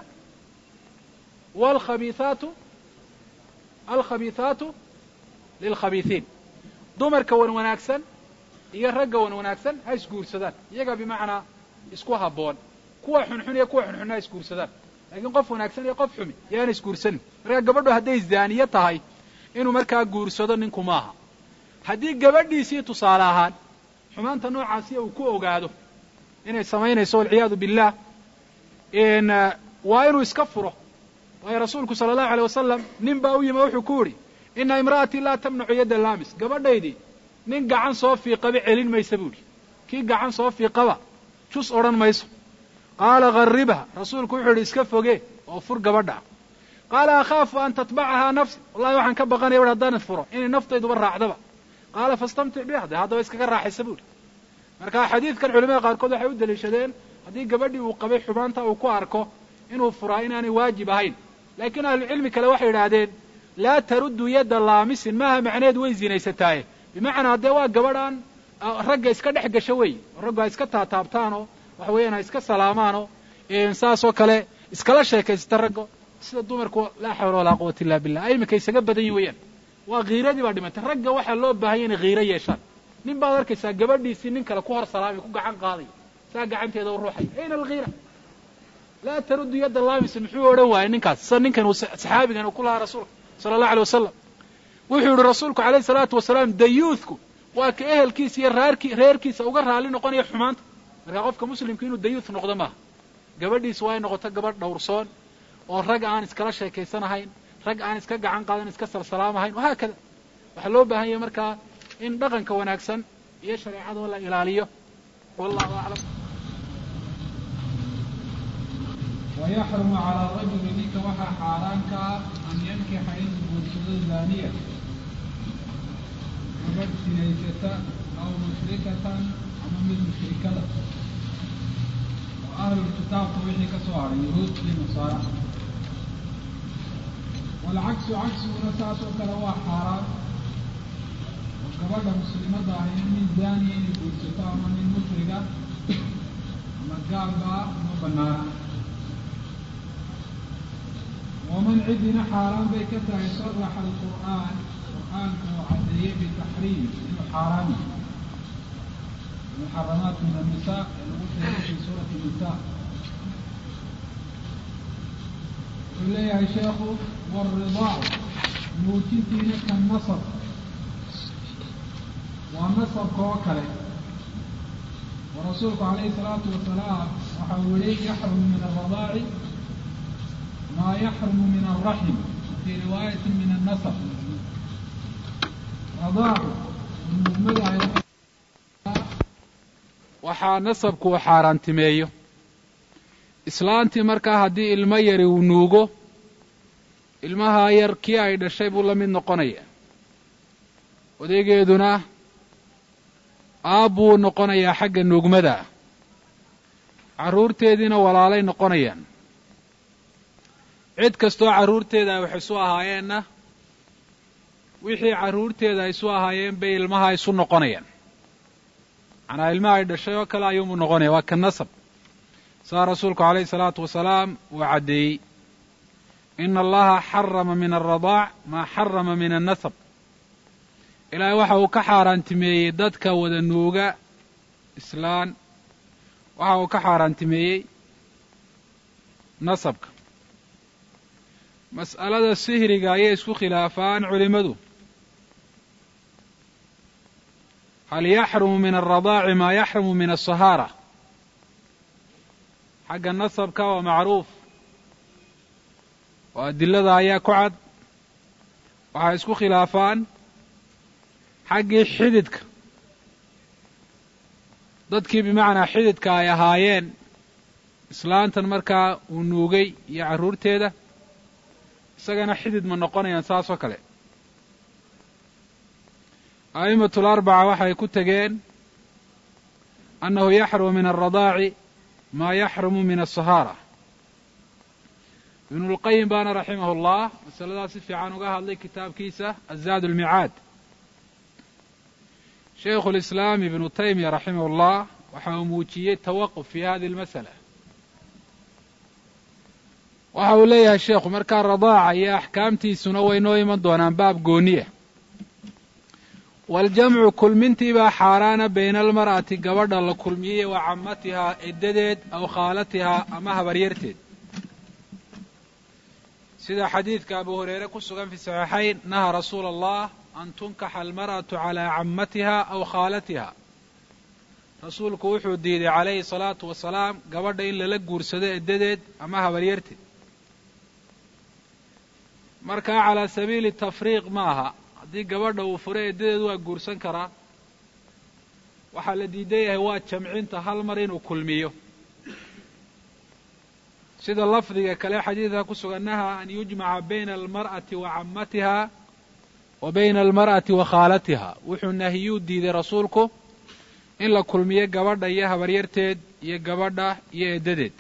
alkhabiiثaatu lilkhabiiثiin. dumarka wan wanaagsan iyo ragga wan wanaagsan ha isguursadaan, iyaga bimacnaa isku habboon. kuwa xunxun iyo kuwa xunxun ha isguursadaan, laakiin qof wanaagsan iyo qof xumi yaana isguursanin. markaa gabadhu hadday zaaniye tahay inuu markaa guursado ninku maaha. haddii gabadhiisii tusaale ahaan xumaanta noocaasiya uu ku ogaado inay samaynayso walciyaadu billah waa inuu iska furo. waayo rasuulku sala allahu aleyh wasalam nin baa u yimi o wuxuu ku yidhi ina imra'atii laa tamnacu yadda laamis. gabadhaydii nin gacan soo fiiqaba celin maysa buu yidhi. kii gacan soo fiiqaba jus odhan mayso. qaala garribha, rasuulku wuxuu yidhi iska foge oo fur gabadha. qaala akhaafu an tatbacahaa nafsi, wallahi waxaan ka baqanaya ui haddaan furo inay naftayduba raacdaba. qaala fastamtic biha, dee haddaba iskaga raaxaysa buu yidhi. marka xadiidkan culimada qaarkood waxay u daliishadeen haddii gabadhii uu qabay xumaanta uu ku arko inuu furaa inaanay waajib ahayn. laakiin ahlucilmi kale waxay idhaahdeen laa taruddu yadda laamisin maaha macneed way zinaysataaye, bimacnaa dee waa gabadhaan ragga iska dhex gasho wey. raggu ha iska taataabtaanoo waxa weeyaan ha iska salaamaanoo saasoo kale iskala sheekaysata raggo sida dumarku laa xawla walaa quwata illa billah ay iminka isaga badan yihin weeyaan. waa kiiradii baa dhimatay. ragga waxaa loo baahanya inay kiiro yeeshaan. nin baad arkaysaa gabadhiisii nin kale ku hor salaamay ku gacan qaaday saa gacanteeda u ruuxay. ayna alkiira? laa taruddu yadda laamis muxuu odhan waayey ninkaas? sida ninkan uu saxaabigan uu ku lahaa rasuulka sala allahu alay wasalam. wuxuu yihi rasuulku alayhi salaatu wasalaam dayuuthku waa ka ehelkiisa iyo reerkiisa uga raali noqonaya xumaanta. markaa qofka muslimka inuu dayuuth noqdo maaha. gabadhiisa waa ay noqoto gabadh dhowrsoon oo rag aan iskala sheekaysanahayn, rag aan iska gacan qaadan, iska salsalaamahayn, wahaakada. waxaa loo baahan yahay markaa in dhaqanka wanaagsan iyo shareecadoo la ilaaliyo. wallahu aclam. wayaxrumu calaa rajuli ninka waxaa xaaraan ka ah an yankixa inuu guursado zaaniya gabadh sinaysata aw mushrikatan ama mid mushrikada oo ahlulkitaabka wixii ka soo haray yahuud iyo nasaara. walcagsu cagsiguna saasoo kale waa xaaraan oo gabadha muslimadda ah in nin zaaniya inay guursato ama nin mushriga ama gaalba ah uma banaana. waman cidina xaaraan bay ka tahay saraxa alqur'aan qur'aanka oo caddeeyey bitaxriim inuu xaaraan yahay. muxaramaat min annisaa ee lagu sheegay fi suurati nisaa. wuxuu leeyahay sheekhu waalridaacu nuujintiina ka nasab waa nasabka oo kale. wa rasuulku calayhi salaatu wasalaam waxa uu yihi yaxrumu min alradaaci ما يحرم من الرحم في رواية من النسب رضاع waxaa nasabku uu xaaraantimeeyo islaantii markaa haddii ilmo yari uu nuugo ilmahaa yar kii ay dhashay buu la mid noqonayaa odaygeeduna aabbuu noqonayaa xagga nuugmada carruurteediina walaalay noqonayaan cid kastoo carruurteeda ay wax isu ahaayeenna wixii carruurteeda ay isu ahaayeen bay ilmaha isu noqonayaan macnaa ilmaha ay dhashay oo kale ayuunbuu noqonaya waa ka nasab saa rasuulku calayhi salaatu wasalaam uu caddeeyey ina allaha xarama min alradaac maa xarama min annasab ilaahay waxa uu ka xaaraantimeeyey dadka wada nuuga islaan waxa uu ka xaaraantimeeyey nasabka mas'alada sihriga ayay isku khilaafaan culimmadu hal yaxrumu min alradaaci maa yaxrumu min asahaara xagga nasabka waa macruuf oo adilada ayaa ku cad waxay isku khilaafaan xaggii xididka dadkii bimacnaa xididka ay ahaayeen islaantan markaa uu nuugay iyo carruurteeda isagana xidid ma noqonayaan saas oo kale a'immatul arbaca waxay ku tegeen annahu yaxrumu min alradaaci maa yaxrumu min asahaara ibnulqayim baana raximahu allah masaladaas si fiican uga hadlay kitaabkiisa azaad ulmicaad shaykhu lislaam ibnu taymiya raximah ullah waxa uu muujiyey tawaquf fi hadihi almasala waxa uu leeyahay sheekhu markaa radaaca iyo axkaamtiisuna way noo iman doonaan baab gooniya waljamcu kulmintii baa xaaraana bayna almar'ati gabadha la kulmiyey wa cammatihaa eddadeed aw khaalatihaa ama habaryarteed sida xadiidka abu hureyre ku sugan fi saxiixayn nahaa rasuula allah an tunkaxa almar'atu calaa cammatiha aw khaalatiha rasuulku wuxuu diiday calayhi salaatu wasalaam gabadha in lala guursado eddadeed ama habaryarteed markaa calaa sabiili tafriiq ma aha haddii gabadha uu furo eddadeed waa guursan karaa waxaa la diidan yahay waa jamcinta hal mar inuu kulmiyo sida lafdiga kale xadiidka ku sugan nahaa an yujmaca bayna almar'ati wa cammatiha wa bayna almar'ati wa khaalatiha wuxuu nahiyuu diiday rasuulku in la kulmiyo gabadha iyo habaryarteed iyo gabadha iyo eddadeed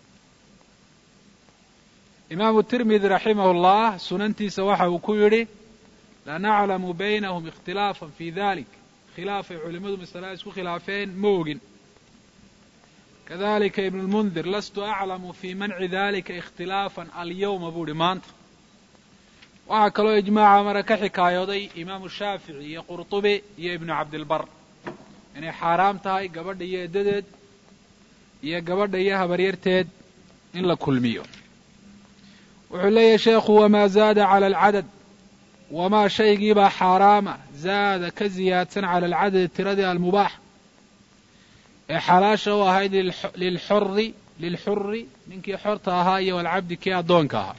imaamu tirmidi raximahu llah sunantiisa waxa uu ku yidhi la naclamu baynahum ikhtilaafan fi dalik khilaafay culimmadu masalada isku khilaafeen ma ogin kadalika ibnu lmundir lastu aclamu fii manci dalika ikhtilaafan alyawma buu ihi maanta waxaa kaloo ijmaaca mara ka xikaayooday imaamu shaafici iyo qurtubi iyo ibnu cabdilbar inay xaaraam tahay gabadha iyo eddadeed iyo gabadha iyo habaryarteed in la kulmiyo wuxuu leeyahay sheekhu wamaa zaada cala alcadad wamaa shaygiibaa xaaraama zaada ka ziyaadsan cala alcadadi tiradii almubaax ee xalaasha u ahayd lilxuri ninkii xorta ahaa iyo walcabdi kii addoonka ahaa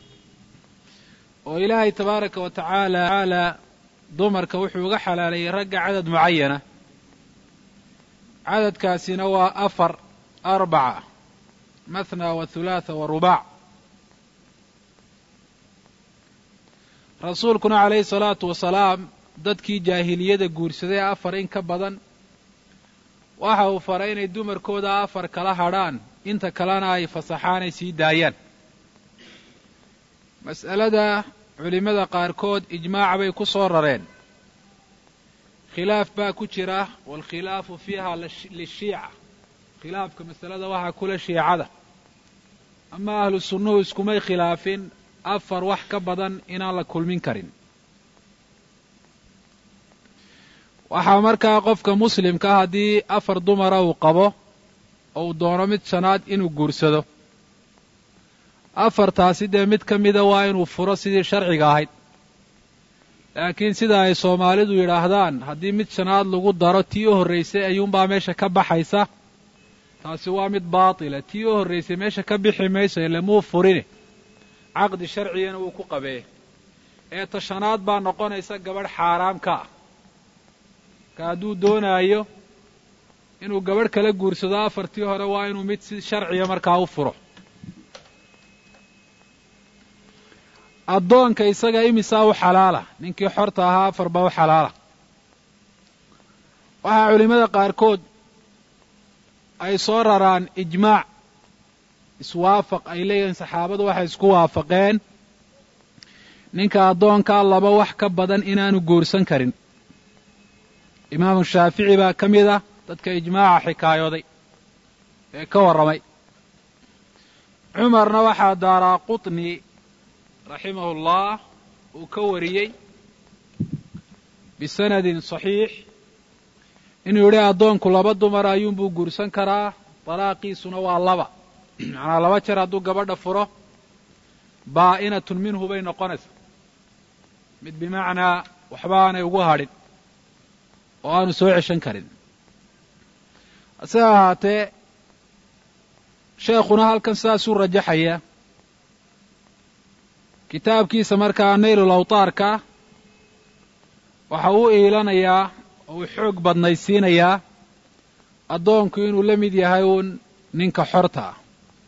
oo ilaahay tabaaraka wa tacaala dumarka wuxuu uga xalaaleeyey ragga cadad mucayana cadadkaasina waa arbaca mathnaa wa thulaatha wa rubaac rasuulkuna calayhi salaatu wasalaam dadkii jaahiliyada guursaday afar in ka badan waxa uu faray inay dumarkooda afar kala hadhaan inta kalena ay fasaxaan ay sii daayaan mas'alada culimmada qaarkood ijmaac bay ku soo rareen khilaaf baa ku jira waalkhilaafu fiiha lishiica khilaafka masalada waxaa kula shiicada ama ahlu sunnuhu iskumay khilaafin afar wax ka badan inaan la kulmin karin waxaa markaa qofka muslimka haddii afar dumara uu qabo oo uu doono mid shanaad inuu guursado afartaasi dee mid ka mida waa inuu furo sidii sharciga ahayd laakiin sida ay soomaalidu yidhaahdaan haddii mid shanaad lagu daro tii u horraysay ayuunbaa meesha ka baxaysa taasi waa mid baatila tii u horraysay meesha ka bixi mayso ile muu furine caqdi sharcigana uu ku qabee ee tashanaad baa noqonaysa gabadh xaaraam ka ah ka hadduu doonaayo inuu gabadh kala guursado afartii hore waa inuu mid si sharciya markaa u furo. addoonka isaga imisaa u xalaala, ninkii xorta ahaa 4 baa u xalaala. waxaa culimmada qaarkood ay soo raraan ijmaac iswaafaq ay leeyihiin saxaabadu waxay isku waafaqeen ninka addoonkaa 2 wax ka badan inaanu guursan karin. imaamu shaafici baa ka mid ah dadka ijmaaca xikaayooday ee ka warramay. cumarna waxaa Daaraqutni raximahullah uu ka wariyey bisanadin saxiix inuu yidhi addoonku 2 dumar ayuunbuu guursan karaa, dalaaqiisuna waa 2. macnaa 2 jeer hadduu gabadha furo baa'inatun minhu bay noqonaysaa, mid bimacnaa waxba aanay ugu hadhin oo aanu soo ceshan karin. hase ahaatee sheekhuna halkan saasuu rajaxaya. kitaabkiisa markaa naylul awtaarka waxa uu iilanayaa oo uu xoog badnaysiinayaa addoonku inuu la mid yahay uun ninka xorta ah.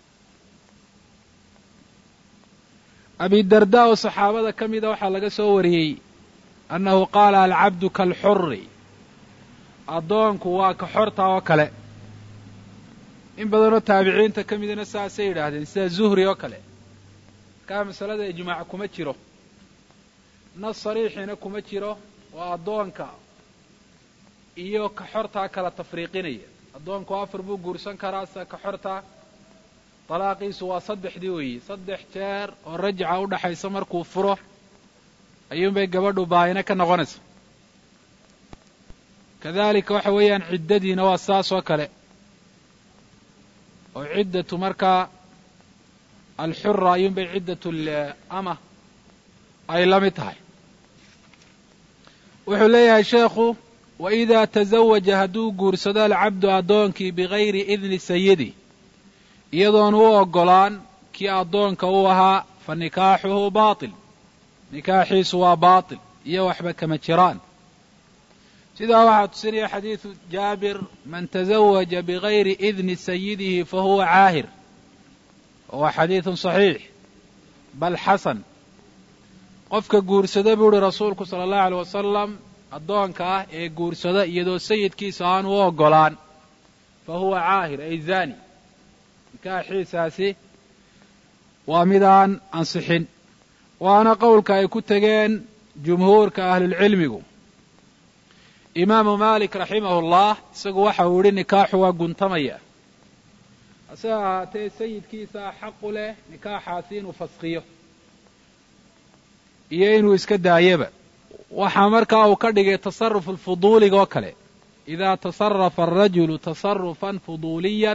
abidardaa oo saxaabada ka mida waxaa laga soo wariyey annahu qaala alcabdu kaalxurri, addoonku waa ka xorta oo kale. in badanoo taabiciinta ka midana saasay yidhaahdeen, sida zuhri oo kale. kaa masalada ijmaac kuma jiro, nas sariixina kuma jiro oo addoonka iyo ka xortaa kala tafriiqinaya. addoonku 4 buu guursan karaa, sida ka xortaa dalaaqiisu waa 3 weeye. 3 jeer oo rajca u dhaxaysa markuu furo ayuunbay gabadhu baayina ka noqonaysa. kadaalika waxa weeyaan ciddadiina waa saas oo kale, oo ciddatu markaa alxura ayuunbay ciddatu ama ay la mid tahay. wuxuu leeyahay sheekhu waidaa tazawaja hadduu guursado alcabdu addoonkii bigayri idni sayidi, iyadoon u oggolaan kii addoonka u ahaa, fa nikaaxuhu baatil, nikaaxiisu waa baatil iyo waxba kama jiraan. sidaa waxaa tusinaya xadiidu jaabir man tazawaja bigayri idni sayidihi fahuwa caahir, wa xadiidun saxiix bal xasan. qofka guursada buu uhi rasuulku sala allahu aleyh wasalam addoonka ah ee guursada iyadoo sayidkiisa aan u oggolaan fa huwa caahir ay zaani, nikaaxiisaasi waa mid aan ansixin. waana qowlka ay ku tegeen jumhuurka ahlulcilmigu. imaamu maalik raximahullah isagu waxa uu yidhi nikaaxu waa guntamaya, hase ahaatee sayidkiisaa xaqu leh nikaaxaasi inuu faskiyo iyo inuu iska daayaba. waxaa markaa uu ka dhigay tasaruf alfuduuliga oo kale. idaa tasarafa arajulu tasarufan fuduuliyan,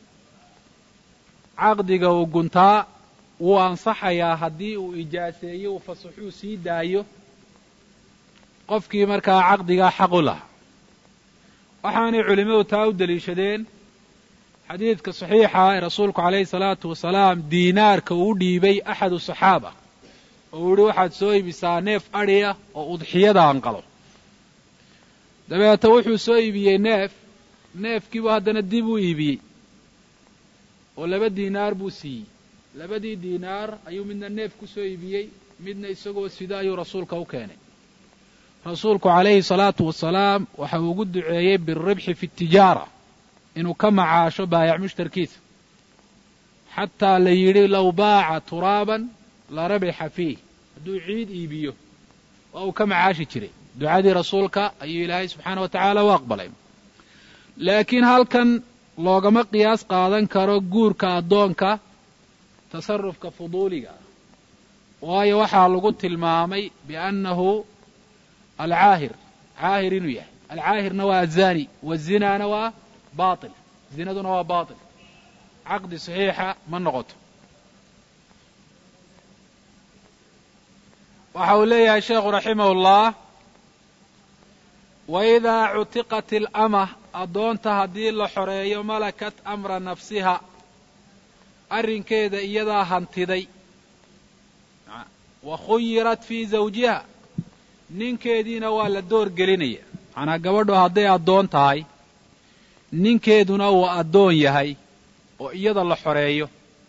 caqdiga uu guntaa wuu ansaxayaa haddii uu ijaaseeyo uu fasaxuu sii daayo qofkii markaa caqdigaa xaq u lahaa. waxaanay culimmadu taa u deliishadeen xadiidka saxiixa ee rasuulku calayhi salaatu wasalaam diinaarka uu dhiibay axadu saxaaba oo uu yihi waxaad soo iibisaa neef adhiya oo udxiyada aan qalo. dabeeta wuxuu soo iibiyey neefkiibu haddana dib u iibiyey oo 2 diinaar buu siiyey. 2dii diinaar ayuu midna neef ku soo iibiyey, midna isagoo sida ayuu rasuulka u keenay. rasuulku calayhi salaatu wasalaam waxa uu ugu duceeyey biribxi fi tijaara, inuu ka macaasho baayac mushtarkiisa, xataa la yidhi low baaca turaaban la rabixa fiih, hadduu ciid iibiyo waa uu ka macaashi jiray. ducadii rasuulka ayuu ilaahay subxaana wa tacaala u aqbalay. laakiin halkan loogama qiyaas qaadan karo guurka addoonka tasarufka fuduuliga ah, waayo waxaa lagu tilmaamay biannahu alcaahir, caahir inuu yahay. alcaahirna waa azaani, wazinaana waa baatil, zinaduna waa baatil, caqdi saxiixa ma noqoto. waxa uu leeyahay sheekhu raximahullah waidaa cutiqat ilama, addoonta haddii la xoreeyo malakat amra nafsiha, arrinkeeda iyadaa hantiday wa khuyirat fii zawjiha ninkeediina waa la door gelinaya macnaa gabadhu hadday addoon tahay ninkeeduna uu addoon yahay oo iyada la xoreeyo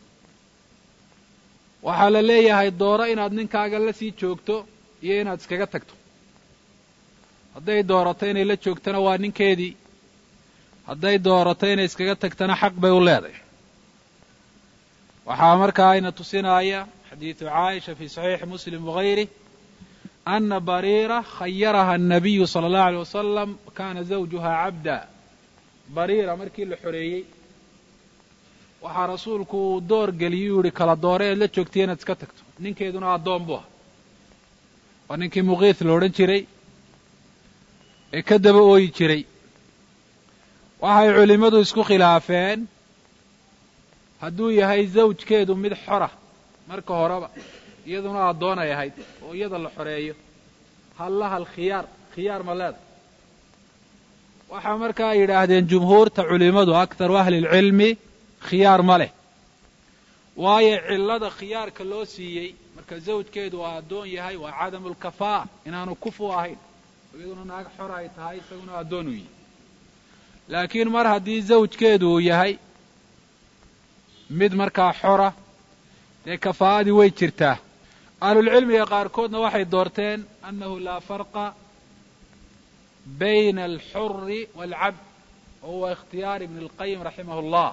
waxaa la leeyahay dooro inaad ninkaaga la sii joogto iyo inaad iskaga tagto hadday doorato inay la joogtana waa ninkeedii hadday doorato inay iskaga tagtana xaq bay u leedahay waxaa markaa ayna tusinaya xadiidu caaisha fii saxiixi muslim wagayrih ana bariira khayaraha الnabiyu salى اllahu alيyه wasalam kana zawjuha cabda bariira markii la xoreeyey waxaa rasuulku uu door geliyey u yihi kala doore eed la joogtay inaad iska tagto ninkeeduna addoon buu aha waa ninkii muqiis la odhan jiray ee ka daba ooyi jiray waxay culimmadu isku khilaafeen hadduu yahay zawjkeedu mid xora marka horeba iyaduna addoon ay ahayd oo iyada la xoreeyo hal laha khiyaar ma leeda waxaa markaa yidhaahdeen jumhuurta culimmadu akharu ahli lcilmi khiyaar ma leh waayo cillada khiyaarka loo siiyey marka zawjkeedu waa addoon yahay waa cadamu lkafaa'a inaanu kufu ahayn iyaduna naag xora ay tahay isaguna addoon u yihi laakiin mar haddii zawjkeedu uu yahay mid markaa xora dee kafaa'adii way jirtaa ahlulcilmiga qaarkoodna waxay doorteen annahu laa farqa bayna alxuri waalcabd wa huwa ikhtiyaar ibn اlqayim raximah اllah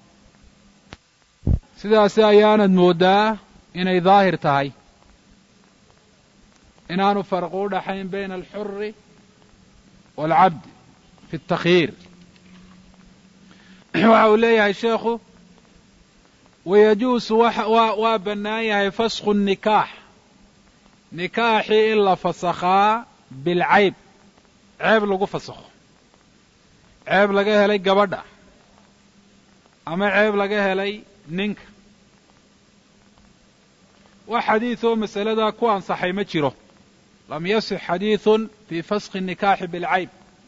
sidaasi ayaanad mooddaa inay daahir tahay inaanu farqu u dhaxayn bayna alxuri waalcabd fi اtakyiir waxa uu leeyahay sheekhu wayajuusu waa bannaan yahay fasku nikaax nikaaxii in la fasakhaa bilcayb ceeb lagu fasakho ceeb laga helay gabadha ama ceeb laga helay ninka wax xadiid oo masaladaa ku ansaxay ma jiro lam yasix xadiidun fii faskhi nikaaxi bilcayb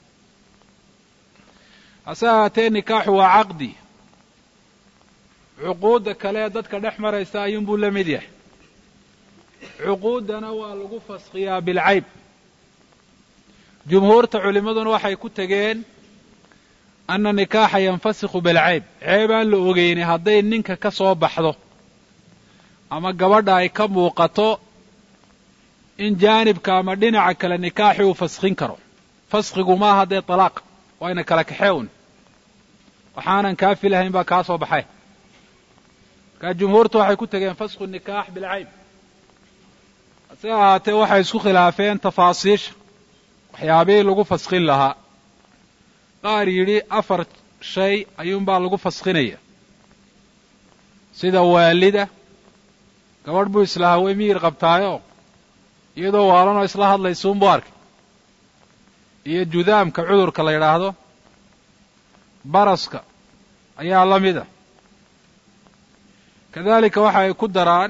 hase ahaatee nikaaxu waa caqdi cuquudda kale dadka dhex maraysa ayuunbuu la mid yahay cuquuddana waa lagu faskhiyaa bilcayb jumhuurta culimmaduna waxay ku tegeen anna nikaaxa yanfasikhu bilcayb ceeb aan la ogeyni hadday ninka ka soo baxdo ama gabadha ay ka muuqato in jaanibka ama dhinaca kale nikaaxi uu faskhin karo faskhigu maaha haddee talaaq wayna kala kaxeun waxaanan kaa filahayn baa kaa soo baxay markaa jumhuurtu waxay ku tegeen fasku nikaax bilcayb hase ahaatee waxay isku khilaafeen tafaasiisha waxyaabihii lagu faskhin lahaa qaar yidhi 4 shay ayuunbaa lagu faskhinaya sida waalida gabadh buu islahaa way miyir qabtaayo iyadoo waalanoo isla hadlaysuunbuu arkay iyo judaamka cudurka la yidhaahdo baraska ayaa la mida kadalika waxa ay ku daraan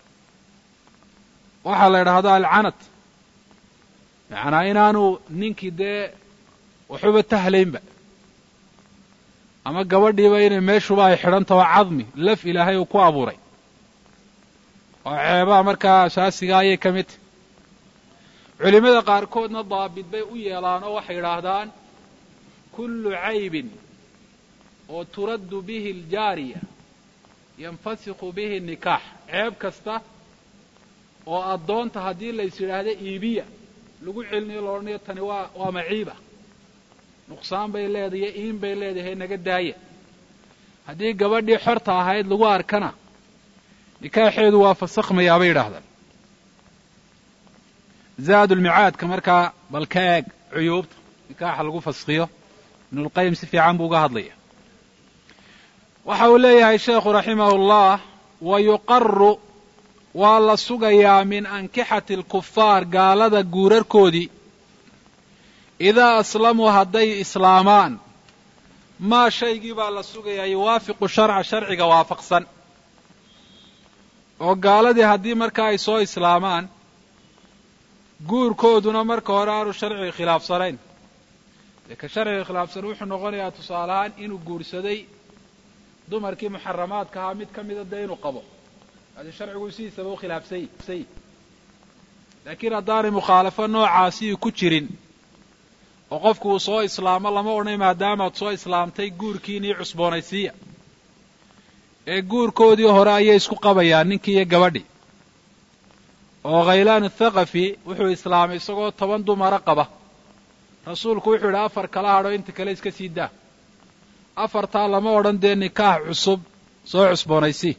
waxaa la yidhaahdo alcanad macnaa inaanu ninkii dee waxuba tahlaynba ama gabadhiiba inay meeshuba ay xidhantaho cadmi laf ilaahay uu ku abuuray oo ceebaha markaa asaasiga ayay ka mid tahy culimmada qaarkoodna daabit bay u yeelaan oo waxay yidhaahdaan kullu caybin oo turaddu bihi aljaariya yanfasikhu bihi nikaax ceeb kasta oo addoonta haddii lays yidhaahda iibiya lagu celinayo la odhanayo tani waa maciiba nuqsaan bay leedahay iin bay leedahay naga daaya haddii gabadhii xorta ahayd lagu arkana nikaaxeedu waa fasakhmayaa bay yidhaahdaan zaadulmicaadka markaa bal ka eeg cuyuubta nikaaxa lagu faskhiyo ibnulqayim si fiican buu uga hadlaya waxa uu leeyahay sheekhu raximahu llah wa yuqaru waa la sugayaa min ankixati alkufaar gaalada guurarkoodii idaa aslamuu hadday islaamaan maa shaygii baa la sugayaa yuwaafiqu sharca sharciga waafaqsan oo gaaladii haddii markaa ay soo islaamaan guurkooduna marka hore aanu sharciga khilaafsanayn dee ka sharciga khilaafsan wuxuu noqonayaa tusaale ahaan inuu guursaday dumarkii muxaramaadka ahaa mid ka mida dee inuu qabo adi sharcigu sidiisaba u khilaafsay laakiin haddaanay mukhaalafo noocaasi ku jirin oo qofku uu soo islaamo lama odhanay maadaamaad soo islaamtay guurkiinii cusboonaysiiya ee guurkoodii hore ayay isku qabayaan ninkii iyo gabadhii oo khaylaan athaqafi wuxuu islaamay isagoo 10 dumara qaba rasuulku wuxuu yidhi 4 kala hadho inta kale iska sii daa 4taa lama odhan dee nikaax cusub soo cusboonaysii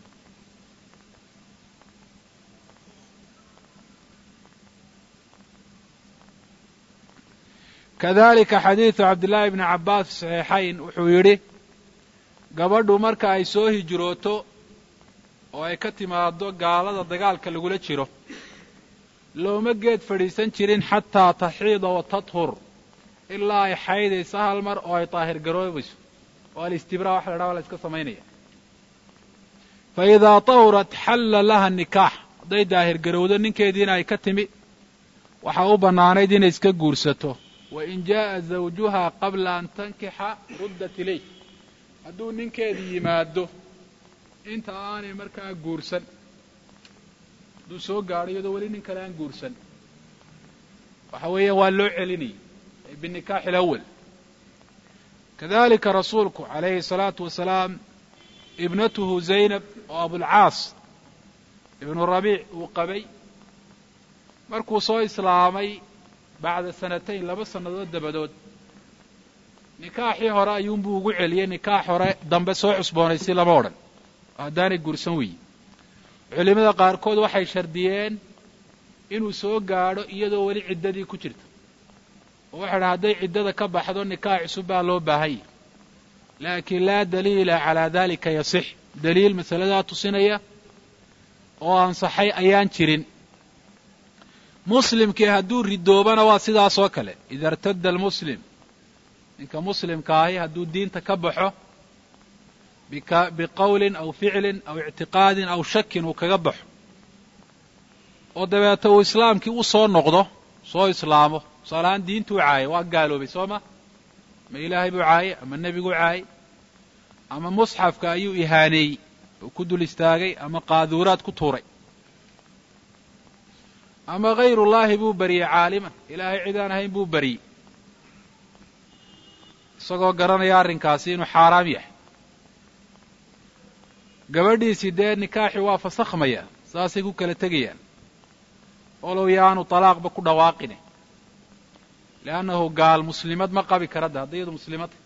kadalika xadiidu cabdillaahi bni cabbaas fi saxiixayn wuxuu yidhi gabadhu marka ay soo hijrooto oo ay ka timaado gaalada dagaalka lagula jiro looma geed fadhiisan jirin xataa taxiida wa tathur ilaa ay xaydayso hal mar oo ay daahir garoobayso oo alistibraa waxa la dhaha la iska samaynaya fa idaa tahurat xalla laha nikaax hadday daahir garowdo ninkeediina ay ka timi waxaa u bannaanayd inay iska guursato wain jaa'a zawjuhaa qabla an tankixa ruddat ilayh hadduu ninkeedii yimaado inta aanay markaa guursan hadduu soo gaadho iyadoo weli nin kale aan guursan waxa weeyaan waa loo celinayay binikaaxi alawal kadalika rasuulku calayhi الsalaatu wasalaam ibnatuhu zaynab oo abulcaas ibnu rabiic uu qabay markuu soo islaamay bacda 2 2 sannadood dabadood nikaaxii hore ayuunbuu ugu celiyey nikaax hore dambe soo cusboonaysay lama odhan oo haddaanay guursan weyi culimmada qaarkood waxay shardiyeen inuu soo gaadho iyadoo weli ciddadii ku jirta oo waxay dhaha hadday ciddada ka baxdo nikaax cusub baa loo baahan yahy laakiin laa daliila calaa dalika yasix daliil masaladaa tusinaya oo ansaxay ayaan jirin muslimkii hadduu ridoobana waa sidaas oo kale ida irtadda almuslim ninka muslimka ahi hadduu diinta ka baxo biqowlin aw ficlin aw ictiqaadin aw shakin uu kaga baxo oo dabeeta uu islaamkii u soo noqdo soo islaamo tusaalahaan diintuu caayay waa gaaloobay soo ma ama ilaahay buu caayay ama nebiguu caayay ama musxafka ayuu ihaaneeyey oo ku dul istaagay ama qaaduuraad ku tuuray ama hayrullaahi buu beriyey caaliman ilaahay cid aan ahayn buu beriyey isagoo garanaya arrinkaasi inuu xaaraam yahay gabadhiisii dee nikaaxii waa fasakhmaya saasay ku kala tegayaan olow yaanu talaaqba ku dhawaaqine liannahu gaal muslimad ma qabi kara de hadday iyadu muslimadta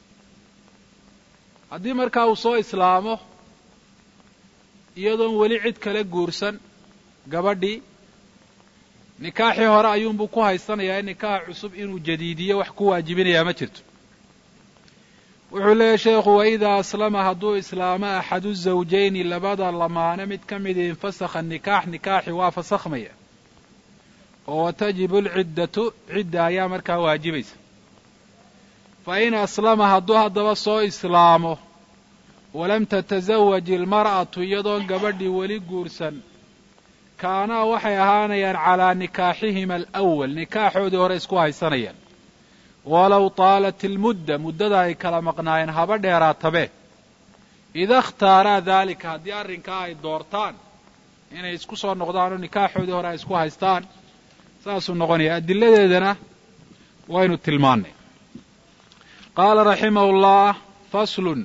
haddii markaa uu soo islaamo iyadoon weli cid kala guursan gabadhii nikaaxii hore ayuunbuu ku haysanayaa in nikaax cusub inuu jadiidiyo wax ku waajibinayaa ma jirto wuxuu leeyahy sheekhu waidaa aslama hadduu islaamo axadu zawjayni labada lamaane mid ka midii infasakha nikaax nikaaxi waa fasakhmaya oo watajibu alciddatu cidda ayaa markaa waajibaysa fa in aslama hadduu haddaba soo islaamo walam tatasawaj ilmar'atu iyadoon gabadhii weli guursan kaanaa waxay ahaanayaan calaa nikaaxihima alawal nikaaxoodii hore isku haysanayaan walow taalat ilmudda muddada ay kala maqnaayeen haba dheeraatabe ida ikhtaaraa daalika haddii arrinkaa ay doortaan inay isku soo noqdaan oo nikaaxoodii hore ay isku haystaan saasuu noqonaya adiladeedana waynu tilmaannay qaala raximahu llah faslun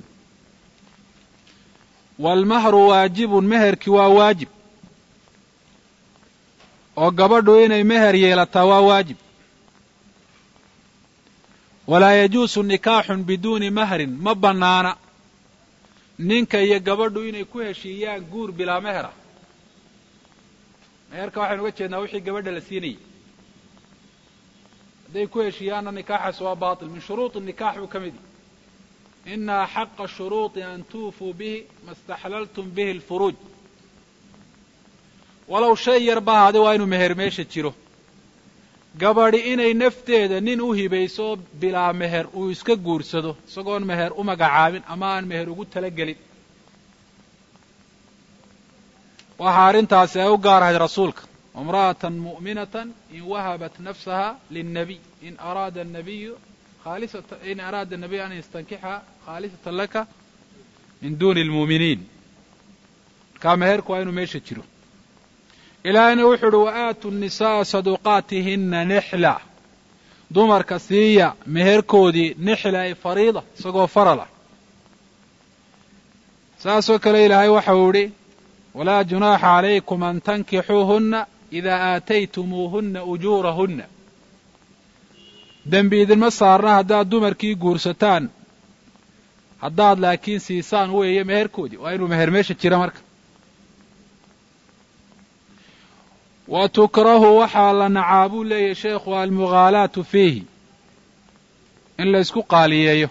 waalmahru waajibun meherkii waa waajib oo gabadhu inay meher yeelataa waa waajib walaa yajuusu nikaaxun biduuni mahrin ma bannaana ninka iyo gabadhu inay ku heshiiyaan guur bilaa mehera meherka waxaynu uga jeednaa wixii gabadha la siinayay hadday ku heshiiyaanna nikaaxaas waa baatil min shuruudi nikaax buu ka mid yahy ina axaqa shuruudi an tuufuu bihi ma istaxlaltum bihi alfuruuj walow shay yar ba ahaade waa inuu meher meesha jiro gabadhi inay nafteeda nin u hibayso bilaa meher uu iska guursado isagoon meher u magacaabin ama aan meher ugu talagelin waxaa arrintaasi ay u gaarahayd rasuulka imra'atan mu'minatan in wahabat nafsaha linnabiy in araada annabiyu an yastankixa khaalisatan laka min duuni almu'miniin markaa meherku waa inuu meesha jiro ilaahayna wuxuu uhi wa aatu nisaaa saduqaatihina nixla dumarka siiya meherkoodii nixla ay fariida isagoo farala saasoo kale ilaahay waxa uu idhi walaa junaaxa calaykum an tankixuuhunna idaa aataytumuuhunna ujuurahunna dembi idinma saarna haddaad dumarkii guursataan haddaad laakiin siisaan weeye meherkoodii waa inuu meher meesha jira marka wa tukrahu waxaa la nacaa buu leeyahy sheekhu almughaalaatu fiihi in la ysku qaaliyeeyo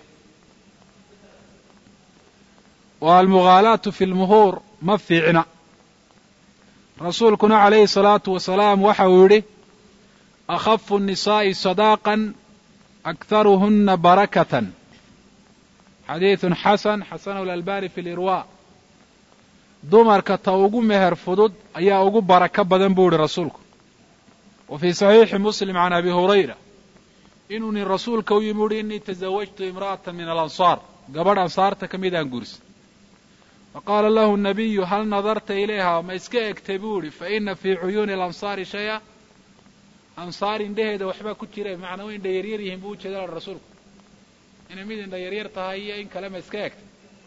wa almughaalaatu fi lmuhuur ma fiicna rasuulkuna calayhi salaatu wasalaam waxa uu yidhi akhafu الnisaa'i sadaaqan akharuhuna barakatan xadiidun xasan xasanahu alalbani fi lirwa dumarka ta ugu meher fudud ayaa ugu barako badan buu yihi rasuulku wa fii saxiixi muslim can abi hurayra inuu nin rasuulka u yimi uhi innii tasawajtu imra'atan min alansaar gabadh ansaarta ka midaan guursa faqaala lahu nabiyu hal nadarta ilayha ma iska egtay buu idhi fa ina fii cuyuuni alansaari shaya ansaar indhaheeda waxbaa ku jira bimacnaa way indha yaryar yihiin buu ujeeda rasuulku inay mid indha yaryar tahay iyo in kale ma iska egtay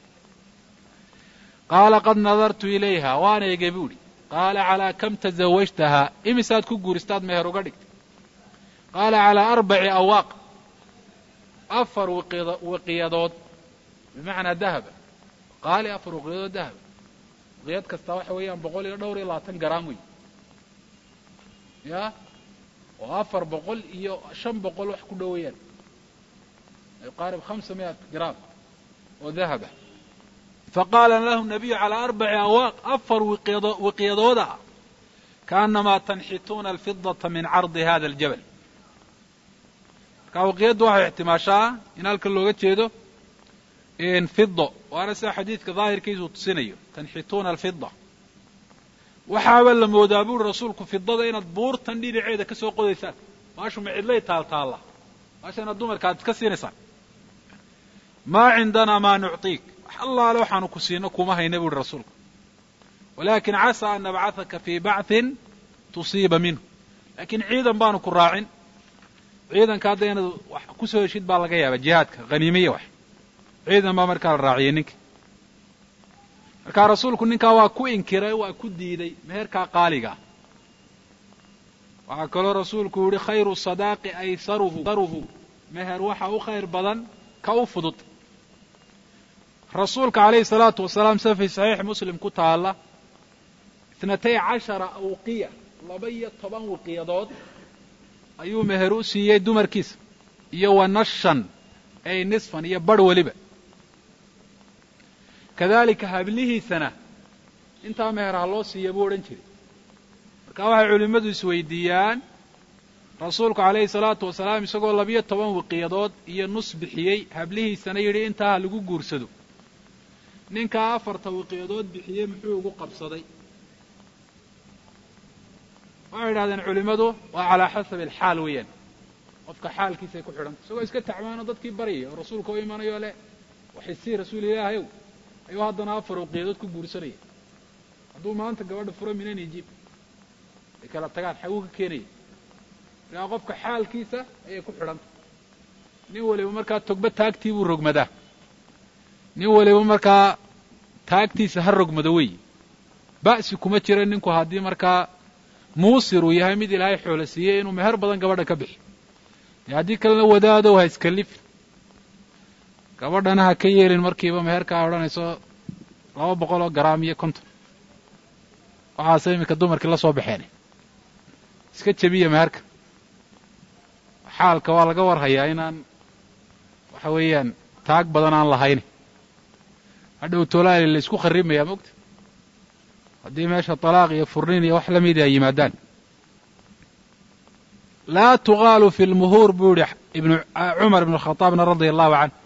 qaala qad nadartu ilayha waan eegay buu idhi qaala calaa kam tasawajtahaa imisaad ku guuristaad meher uga dhigtay qaala calaa 4 awaaq 4 wiqiyadood bimacnaa dahaba qaali 4 wiqiyadood dahaba wiqiyad kastaa waxa weeyaan 120 garaam wey ya oo 400 iyo 500 wax ku dhoweeyaan يقارب 500 جرام وذهبه فقال له النبي على 4 أواق 4 وقيضودا كأنما تنحتون الفضة من عرض هذا الجبل كوقيد واحد احتماشا ينالك اللغة تيدو إن فضة وأنا سا حديث كظاهر كيزو تسينيو تنحتون الفضة وحاول لما ودابور رسولك فضة إن الدبور تنديد عيدة كسو قديسات ماشو معيد لي تالله عشان الدمر كانت كسينسان ما عندنا ما نعطيك الله لو حنكسينك وما هي نبي الرسول ولكن عسى أن نبعثك في بعث تصيب منه لكن عيدا بانو كراعين عيدا كادين كسو يشيد بالغيابة جهادك غنيمية واحد عيدا ما مركا الراعيينك مركا رسولك ننكا واكو انكري واكو ديدي مهركا قاليقا waxaa kaloo rasuulku yihi khayru sadaaqi aysaruhu meher waxa u khayr badan ka u fudud rasuulka calayhi salaatu wasalaam sida fi saxiix muslim ku taala 12 awqiya 12 wiqiyadood ayuu meher u siiyey dumarkiisa iyo wanashan ay nisfan iyo bar waliba kadalika hablihiisana intaa meher ha loo siiya buu odhan jiray marka waxay culimmadu isweydiiyaan rasuulku calayhi salaatu wasalaam isagoo 12 wiqiyadood iyo nus bixiyey hablihiisana yidhi intaa ha lagu guursado ninkaa 4 wiqiyadood bixiyey muxuu ugu qabsaday waxay yidhahdeen culimmadu waa calaa xasabi alxaal weeyaan qofka xaalkiisay ku xidhanta isagoo iska tacbaano dadkii baryaya oo rasuulka u imanayo leh waxaysii rasuul ilaahayow ayuu haddana 4 wiqiyadood ku guursanaya hadduu maanta gabadha furo minan ijiib ay kala tagaan xaguu ka keenaya markaa qofka xaalkiisa ayay ku xidhanta nin waliba markaa togba taagtii buu rogmadaa nin waliba markaa taagtiisa ha rogmado wey ba'si kuma jira ninku haddii markaa muusir uu yahay mid ilaahay xoolo siiyey inuu meher badan gabadha ka bixi dee haddii kalena wadaadow ha iskalifin gabadhana ha ka yeelin markiiba meherkaa odhanayso 200 garaam iyo 50 waxaase iminka dumarkii la soo baxeen iska jebiya meherka xaalka waa laga warhayaa inaan waxa weeyaan taag badan aan lahayn hadhow tolaali la isku kharrimayaa mogta haddii meesha talaaq iyo furniin iyo wax la mid ay yimaadaan laa tuqaalu fi lmuhuur buu yihi cumar ibn khataabna radia allahu canhu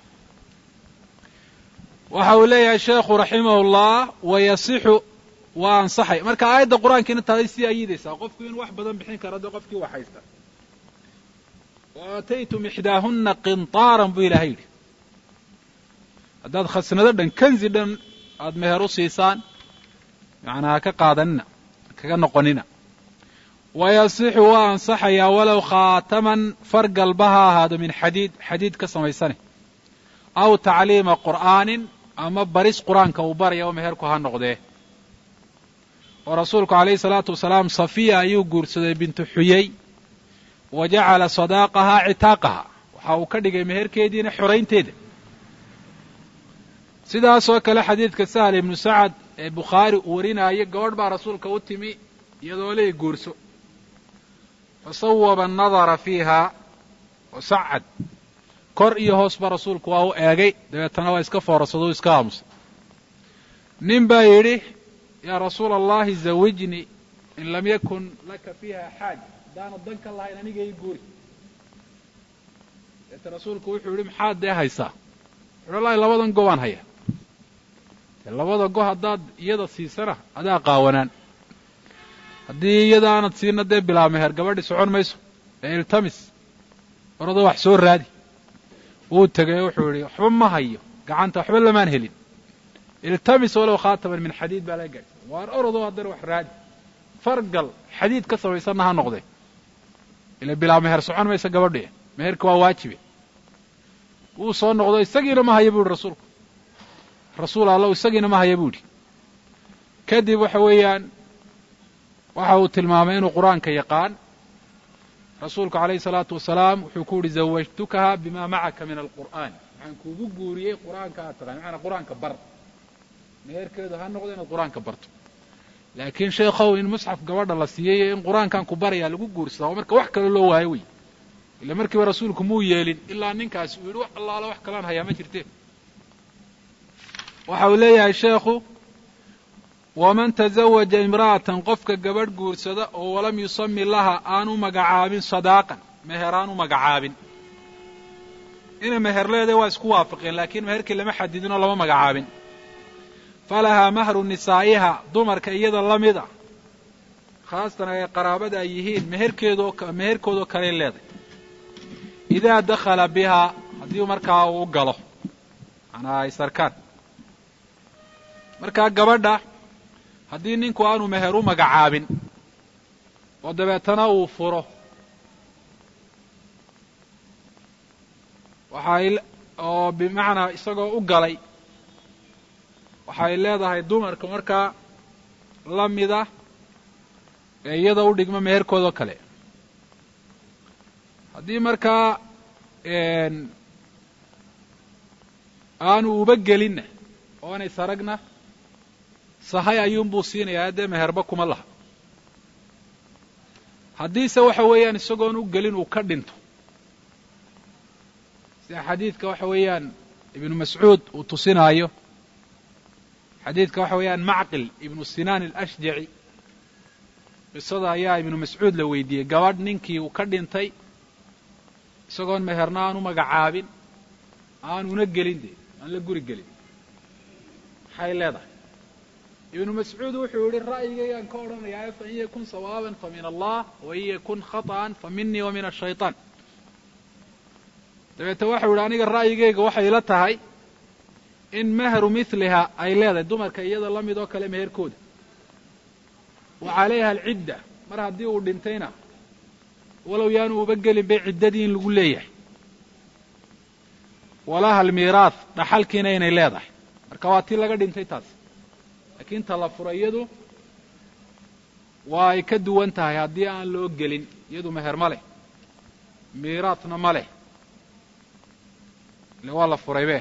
waxa uu leeyahay sheekhu raximahullah wayasixu waa ansaxay marka aayadda qur-aankiina taday sii ayidaysaa qofku inuu wax badan bixin karo dee qofkii wax haysta wa aataytum ixdaahunna qintaaran buu ilaahay yidhi haddaad khasnado dhan kanzi dhan aada meher u siisaan macnaa ha ka qaadanina kaga noqonina wayasixu waa ansaxayaa walow khaataman fargalbaha ahaado min xadiid ka samaysane aw tacliima qur'aanin ama baris qur-aanka uu baraya oo meherku ha noqdee oo rasuulku calayhi salaatu wasalaam safiya ayuu guursaday bintu xuyey wa jacala sadaaqahaa citaaqaha waxa uu ka dhigay meherkeediina xoraynteeda sidaasoo kale xadiidka sahl ibnu sacad ee bukhaari uu warinaayo gabadh baa rasuulka u timi iyadoo ley guurso fasawaba annadara fiiha wasacad kor iyo hoosba rasuulku waa u eegay dabeetana waa iska foorasado o iska aamusay nin baa yidhi yaa rasuula allahi zawijnii in lam yakun laka fiiha xaaja haddaanad dan ka lahayn aniga ii guuri deeta rasuulku wuxuu yidhi maxaad dee haysaa wuxu wallahi labadan go baan haya dee labada go haddaad iyada siisana adaa qaawanaan haddii iyada aanad siina dee bilaa meher gabadhi socon mayso ee iltamis orada wax soo raadi wuu tegay wuxuu yidhi waxba ma hayo gacanta waxba lamaan helin iltamis walow khaataman min xadiid baa laga gaadhsa waar orodoo haddana wax raadi fargal xadiid ka samaysanna ha noqdee ila bilaa meher socon maysa gabadhi meherka waa waajibe wuu soo noqdo isagiina ma haya bu yidhi rasuulku rasuul allow isagiina ma haya bu yidhi kadib waxa weeyaan waxa uu tilmaamay inuu qur-aanka yaqaan rasuulku calayhi salaatu wasalaam wuxuu ku yidhi zawajtukaha bima macaka min alqur'aan waxaan kuugu guuriyey qur-aanka aad taqaan macanaa qur-aanka bar meherkeedu ha noqdo inaad qur-aanka barto laakiin sheekhow in musxaf gabadha la siiyey in qur-aankan ku barayaa lagu guursadaa oo marka wax kale loo waayo wey ila markiiba rasuulku muu yeelin ilaa ninkaasi uu yidhi wax allaala wax kalaan hayaa ma jirteen waxa uu leeyahay sheekhu waman tazawaja imra'atan qofka gabadh guursada oo walam yusami laha aanu magacaabin sadaaqan meher aanu magacaabin inay meher leedahay waa isku waafaqeen laakiin meherkii lama xadidin oo lama magacaabin falahaa mahru nisaa'iha dumarka iyada la mid a khaasatan ay qaraabada ay yihiin meherkoodoo kaley leedahay idaa dakhala bihaa haddii markaa uu u galo manaa ay sarkaan markaa gabadha haddii ninku aanu meher u magacaabin oo dabeetana uu furo oo bimacnaa isagoo u galay waxay leedahay dumarka markaa la mida ee iyada u dhigma meherkoodoo kale haddii markaa aanu uba gelinna oonay saragna sahay ayuunbuu siinayaa dee meherba kuma laha haddiise waxa weeyaan isagoon u gelin uu ka dhinto sida xadiidka waxa weeyaan ibnu mascuud uu tusinaayo xadiidka waxa weeyaan macqil ibnu sinaan alashjaci qisada ayaa ibnu mascuud la weydiiyey gabadh ninkii uu ka dhintay isagoon meherna aanu magacaabin aanuna gelin dee aan la guri gelin maxay leedahay ibnu mascuud wuxuu yidhi ra'yigaygaan ka odhanayaa fain yakun sawaaban fa min allah wain yakun khaطa'an fa minii wa min ashayطaan dabeete waxau yidhi aniga ra'yigayga waxay ila tahay in mehru miliha ay leedahay dumarka iyada la mid oo kale meherkooda wa calayha alcidda mar haddii uu dhintayna walow yaanu uba gelin bay ciddadii in lagu leeyahay walaha almiiraah dhaxalkiina inay leedahay marka waa tii laga dhintay taas laakiin ta la fura iyadu waa ay ka duwan tahay haddii aan loo gelin iyadu meher ma leh miiraatna ma leh ile waa la furaybe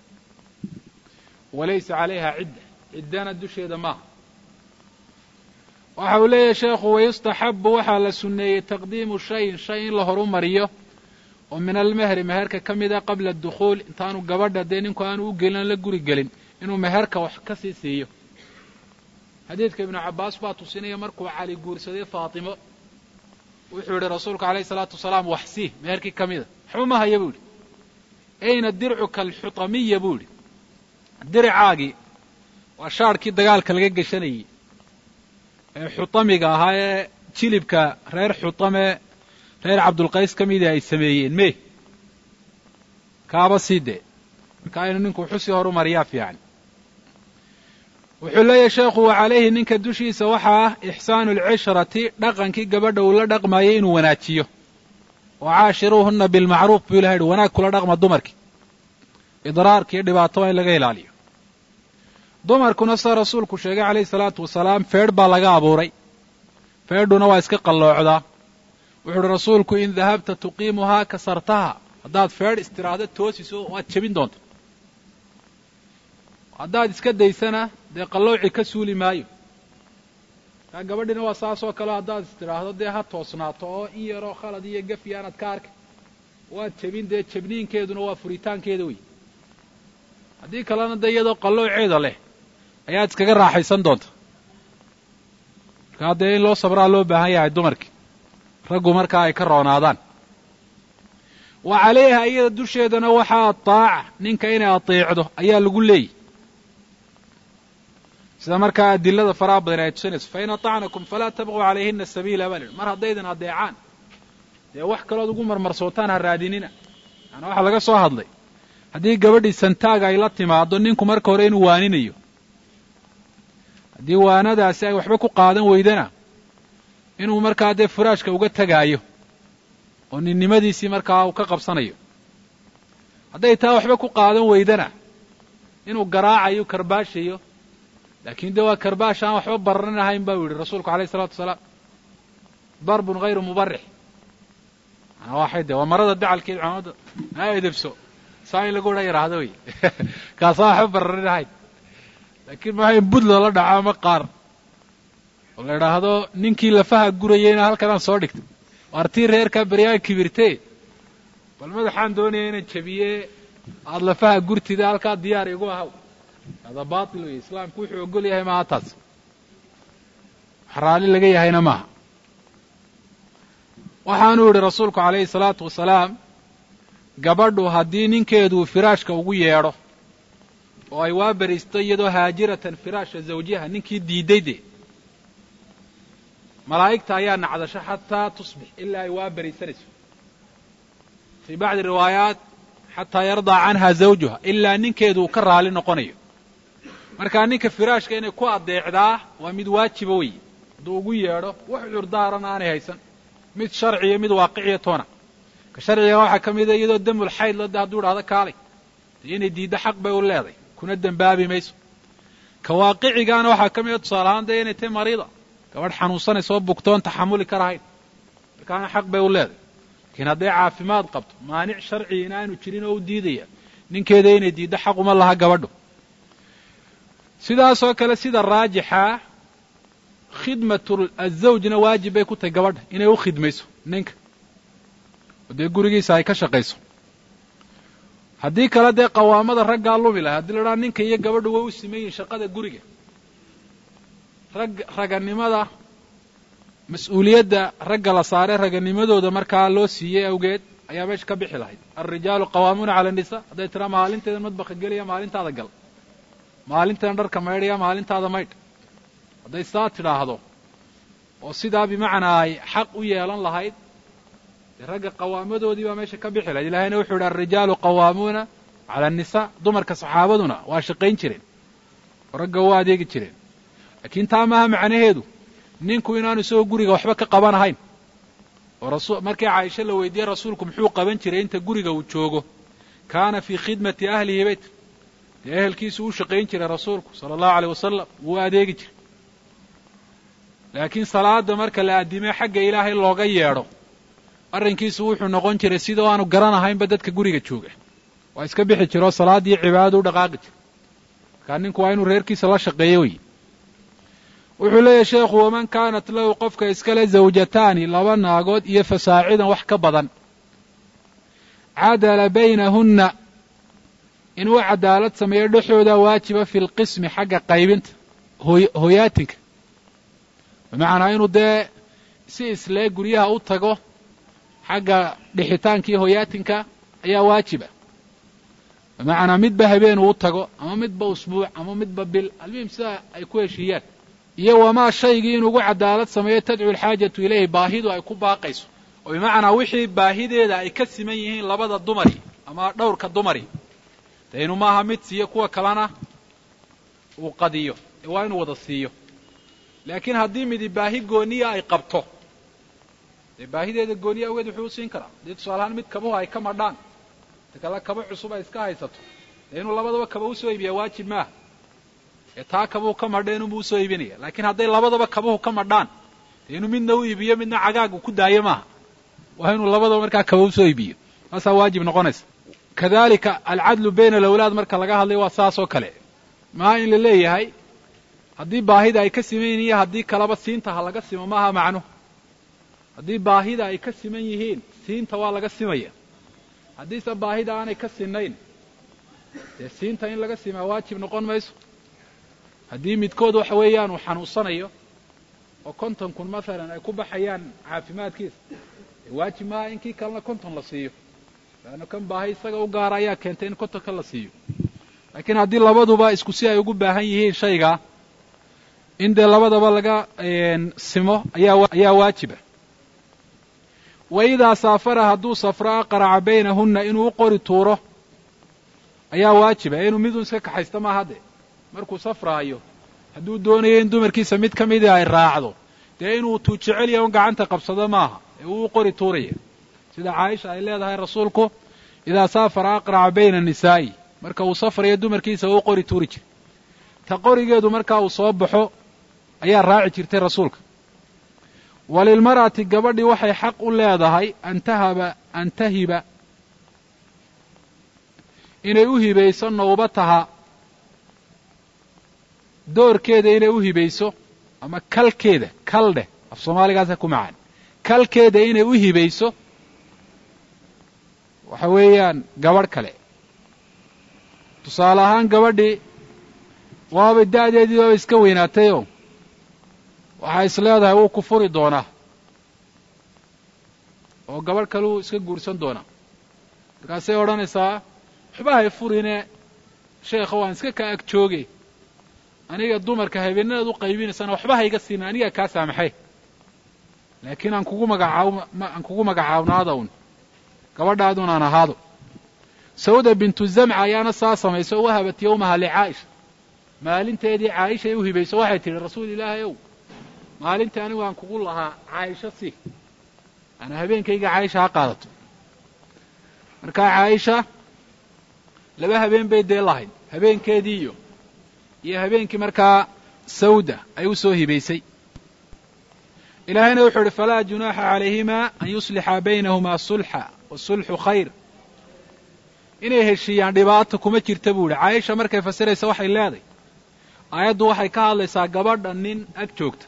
walaysa calayha ciddana dusheeda maaha waxa uu leeyahay sheekhu wayustaxabu waxaa la sunneeyey taqdiimu shayin shay in la horumariyo oo min almehri meherka ka mida qabla adukhuul intaanu gabadha dee ninku aanu u gelin aan la guri gelin inuu meherka wax ka sii siiyo xadiidka ibnu cabbaas baa tusinaya markuu cali guursaday faatimo wuxuu yidhi rasuulku alayhi salaatu wasalaam wax sii meherkii ka mida waxba ma haya buu yidhi ayna dircuka alxutamiya buu yidhi diricaagii waa shaadhkii dagaalka laga geshanayey ee xutamiga ahaa ee jilibka reer xutame reer cabdulqays ka midii ay sameeyeen me kaaba sii dee markaa inu ninku wuxu sii horumariyaa fiican wuxuu leeyahay sheekhu wa calayhi ninka dushiisa waxaa ah ixsaanu alcishrati dhaqankii gabadha uu la dhaqmayay inuu wanaajiyo wa caashiruuhunna bilmacruuf buu ilahay yihi wanaag kula dhaqma dumarkii idraarka iyo dhibaato waa in laga ilaaliyo dumarkuna sida rasuulku sheegay calayhi salaatu wasalaam feedh baa laga abuuray feedhuna waa iska qalloocdaa wuxu uhi rasuulku in dahabta tuqiimuhaa kasartaha haddaad feedh istiraahdo toosiso waad jebin doonta haddaad iska daysana dee qallooci ka suuli maayo kaa gabadhina waa saas oo kale haddaad istiraahdo dee ha toosnaato oo in yaroo khalad iyo gaf iyo aanad ka arkay waad jebin dee jebniinkeeduna waa furitaankeeda wey haddii kalena dee iyadoo qallooceeda leh ayaad iskaga raaxaysan doonta markaa dee in loo sabraa loo baahan yahay dumarkii raggu markaa ay ka roonaadaan wa calayha iyada dusheedana waxaa ataaca ninka inay ateecdo ayaa lagu leeyihi sida markaa adilada faraha badan ay tusinayso fain atacnakum falaa tabquu calayhina sabiila baa lihi mar haddaydan adeecaan dee wax kalood ugu marmarsootaan ha raadinina yaana waxaa laga soo hadlay haddii gabadhii santaaga ay la timaado ninku marka hore inuu waaninayo haddii waanadaasi ay waxba ku qaadan weydana inuu markaa dee furaashka uga tegaayo oo ninnimadiisii markaa uu ka qabsanayo hadday taa waxba ku qaadan weydana inuu garaacayo karbaashayo laakiin dee waa karbaash aan waxba bararin ahayn baa u yidhi rasuulku alayhi isalaatu wasalaam darbun hayru mubarix manaa waxay dee waa marada dacalkeeda culamada ha edebso saa in lagu odhan yidhaahdo wey kaasaan waxba bararin ahayn laakiin maxaa in bud loola dhaco ama qaar oo la idhaahdo ninkii lafaha gurayeyna halkan aan soo dhigtay waartii reerkaa beryaan kibirtee bal madaxaan doonaya inaan jabiye aada lafaha gurtida halkaa diyaar igu ahaw hada baatil wey islaamku wuxuu ogol yahay maaha taas wax raalli laga yahayna maaha waxaanuu yidhi rasuulku calayhi salaatu wasalaam gabadhu haddii ninkeedu firaashka ugu yeedho oo ay waa beristo iyadoo haajiratan firaasha zawjiha ninkii diidday dee malaa'igta ayaa nacdasho xataa tusbix ilaa ay waa berisanayso fii bacdi riwaayaat xataa yardaa canha zawjuha ilaa ninkeedu uu ka raali noqonayo markaa ninka firaashka inay ku adeecdaa waa mid waajiba wey hadduu ugu yeedho wax curdaaran aanay haysan mid sharciya mid waaqiciya toona ka sharciga waxaa ka mida iyadoo damul xayd lode hadduu idhahdo kaalay dee inay diiddo xaq bay u leeday kuna dembaabi mayso ka waaqicigaana waxaa ka mida tusaale ahaan dee inay tahay mariida gabadh xanuunsanaysa oo bugtoon taxamuli karahayn markaana xaq bay u leeday laakiin hadday caafimaad qabto maanic sharciga in aanu jirin oo u diidaya ninkeeda inay diiddo xaq uma laha gabadhu sidaasoo kale sida raajixa khidmatu azawjna waajib bay ku tahay gabadha inay u khidmayso ninka oo dee gurigiisa ay ka shaqayso haddii kale dee qawaamada raggaa lumi lahay haddii la idhaha ninka iyo gabadhu way u siman yihin shaqada guriga raganimada mas-uuliyadda ragga la saaray raganimadooda markaa loo siiyey awgeed ayaa meesha ka bixi lahayd alrijaalu qawaamuuna cala anisa hadday tiraa maalinteeda madbaqa gelaya maalintaada gal maalintan dharka maydhaya maalintaada maydh hadday saa tidhaahdo oo sidaa bimacnaa ay xaq u yeelan lahayd dee ragga qawaamadoodii baa meesha ka bixi lahayd ilahayna wuxuu yidhi alrijaalu qawaamuuna cala annisaa dumarka saxaabaduna waa shaqayn jireen oo ragga u adeegi jireen laakiin taa maaha macnaheedu ninku inaanu isagoo guriga waxba ka qabanahayn oo markii caaisha la weydiiyey rasuulku muxuu qaban jiray inta guriga uu joogo kaana fii khidmati ahlihi bayt dee ehelkiisu u shaqayn jiray rasuulku sala allahu aleyh wasalam wuu adeegi jiray laakiin salaada marka la addimay xagga ilaahay looga yeedho arrinkiisu wuxuu noqon jiray sidoo aanu garanahaynba dadka guriga jooga waa iska bixi jira oo salaaddii cibaadada u dhaqaaqi jira markaa ninku waa inuu reerkiisa la shaqeeyo wey wuxuu leeyahay sheekhu waman kaanat lahu qofka iskale zawjataani laba naagood iyo fasaacidan wax ka badan cadala baynahunna inuu cadaalad sameeyo dhexooda waajiba fi lqismi xagga qaybinta hoyaatinka bimacnaa inuu dee si islee guryaha u tago xagga dhixitaankii hoyaatinka ayaa waajiba bimacnaa midba habeen uu tago ama midba usbuuc ama midba bil almuhim sida ay ku heshiiyaan iyo wamaa shaygii in ugu cadaalad sameeyo tadcu alxaajatu ilayhi baahidu ay ku baaqayso oo bimacnaa wixii baahideeda ay ka siman yihiin labada dumari ama dhowrka dumari dee inu maaha mid siiyo kuwa kalena uu qadiyo waa inuu wada siiyo laakiin haddii midi baahi gooniya ay qabto dee baahideeda gooniya awgeed wuxuu u siin karaa dee tusaalahaan mid kabuhu ay ka madhaan ta kale kaba cusub ay iska haysato dee inuu labadaba kaba usoo iibiyaa waajib maaha ee taa kabuhu ka madheen unbuu usoo iibinaya laakiin hadday labadaba kabuhu ka madhaan dee inuu midna u iibiyo midna cagaag uu ku daayo maaha waa inuu labadaba markaa kaba usoo iibiyo taasaa waajib noqonaysa kadalika alcadlu bayna alawlaad marka laga hadlayo waa saas oo kale maa in la leeyahay haddii baahida ay ka siman yihiin iyo haddii kaleba siinta ha laga simo maaha macnuhu haddii baahida ay ka siman yihiin siinta waa laga simaya haddiise baahida aanay ka sinayn dee siinta in laga simaa waajib noqon mayso haddii midkood waxa weeyaan uu xanuunsanayo oo 50 kun maalan ay ku baxayaan caafimaadkiisa waajib maaha in kii kalena 50 la siiyo laanna kan baahi isaga u gaara ayaa keentay in 50 ka la siiyo laakiin haddii labaduba isku si ay ugu baahan yihiin shayga in dee labadaba laga simo ayaa waajiba wa idaa saafara hadduu safro aqraca baynahunna inuu u qori tuuro ayaa waajiba inuu midun iska kaxaysta maaha dee markuu safraayo hadduu doonayo in dumarkiisa mid ka midii ay raacdo dee inuu tuu jecel yahay un gacanta qabsado maaha ee uu u qori tuuraya sida caaisha ay leedahay rasuulku idaa saafara aqraca bayna annisaa'i marka uu safrayo dumarkiisa uu u qori tuuri jiray ta qorigeedu markaa uu soo baxo ayaa raaci jirtay rasuulka walilmar'ati gabadhii waxay xaq u leedahay an tahiba inay u hibayso nawbataha doorkeeda inay u hibayso ama kalkeeda kal dheh af soomaaligaasa ku macaan kalkeeda inay u hibayso waxa weeyaan gabadh kale tusaale ahaan gabadhii waabay da'deedii waabay iska weynaatayoo waxay is leedahay wuu ku furi doonaa oo gabadh kale uu iska guursan doonaa markaasay odhanaysaa waxba hay furine sheekha waan iska kaa ag jooge aniga dumarka habeenadeed u qaybinaysana waxba hayga siina anigaa kaa saamaxay laakiin aan kugu magacaawnaada un gabadhaadun aan ahaado sawda bintu zamca ayaana saa samayso wahabat yawmaha licaaisha maalinteedii caaishay u hibayso waxay tidhi rasuul ilaahay ow maalintii anigu aan kugu lahaa caaisha si ana habeenkayga caaisha ha qaadato markaa caaisha laba habeen bay dee lahayd habeenkeedii iyo habeenkii markaa sawda ay u soo hibaysay ilaahayna wuxuu idhi falaa junaaxa calayhima an yuslixa baynahumaa sulxa wasulxu khayr inay heshiiyaan dhibaato kuma jirta buu idhi caaisha markay fasiraysa waxay leedahay aayaddu waxay ka hadlaysaa gabadha nin ag joogta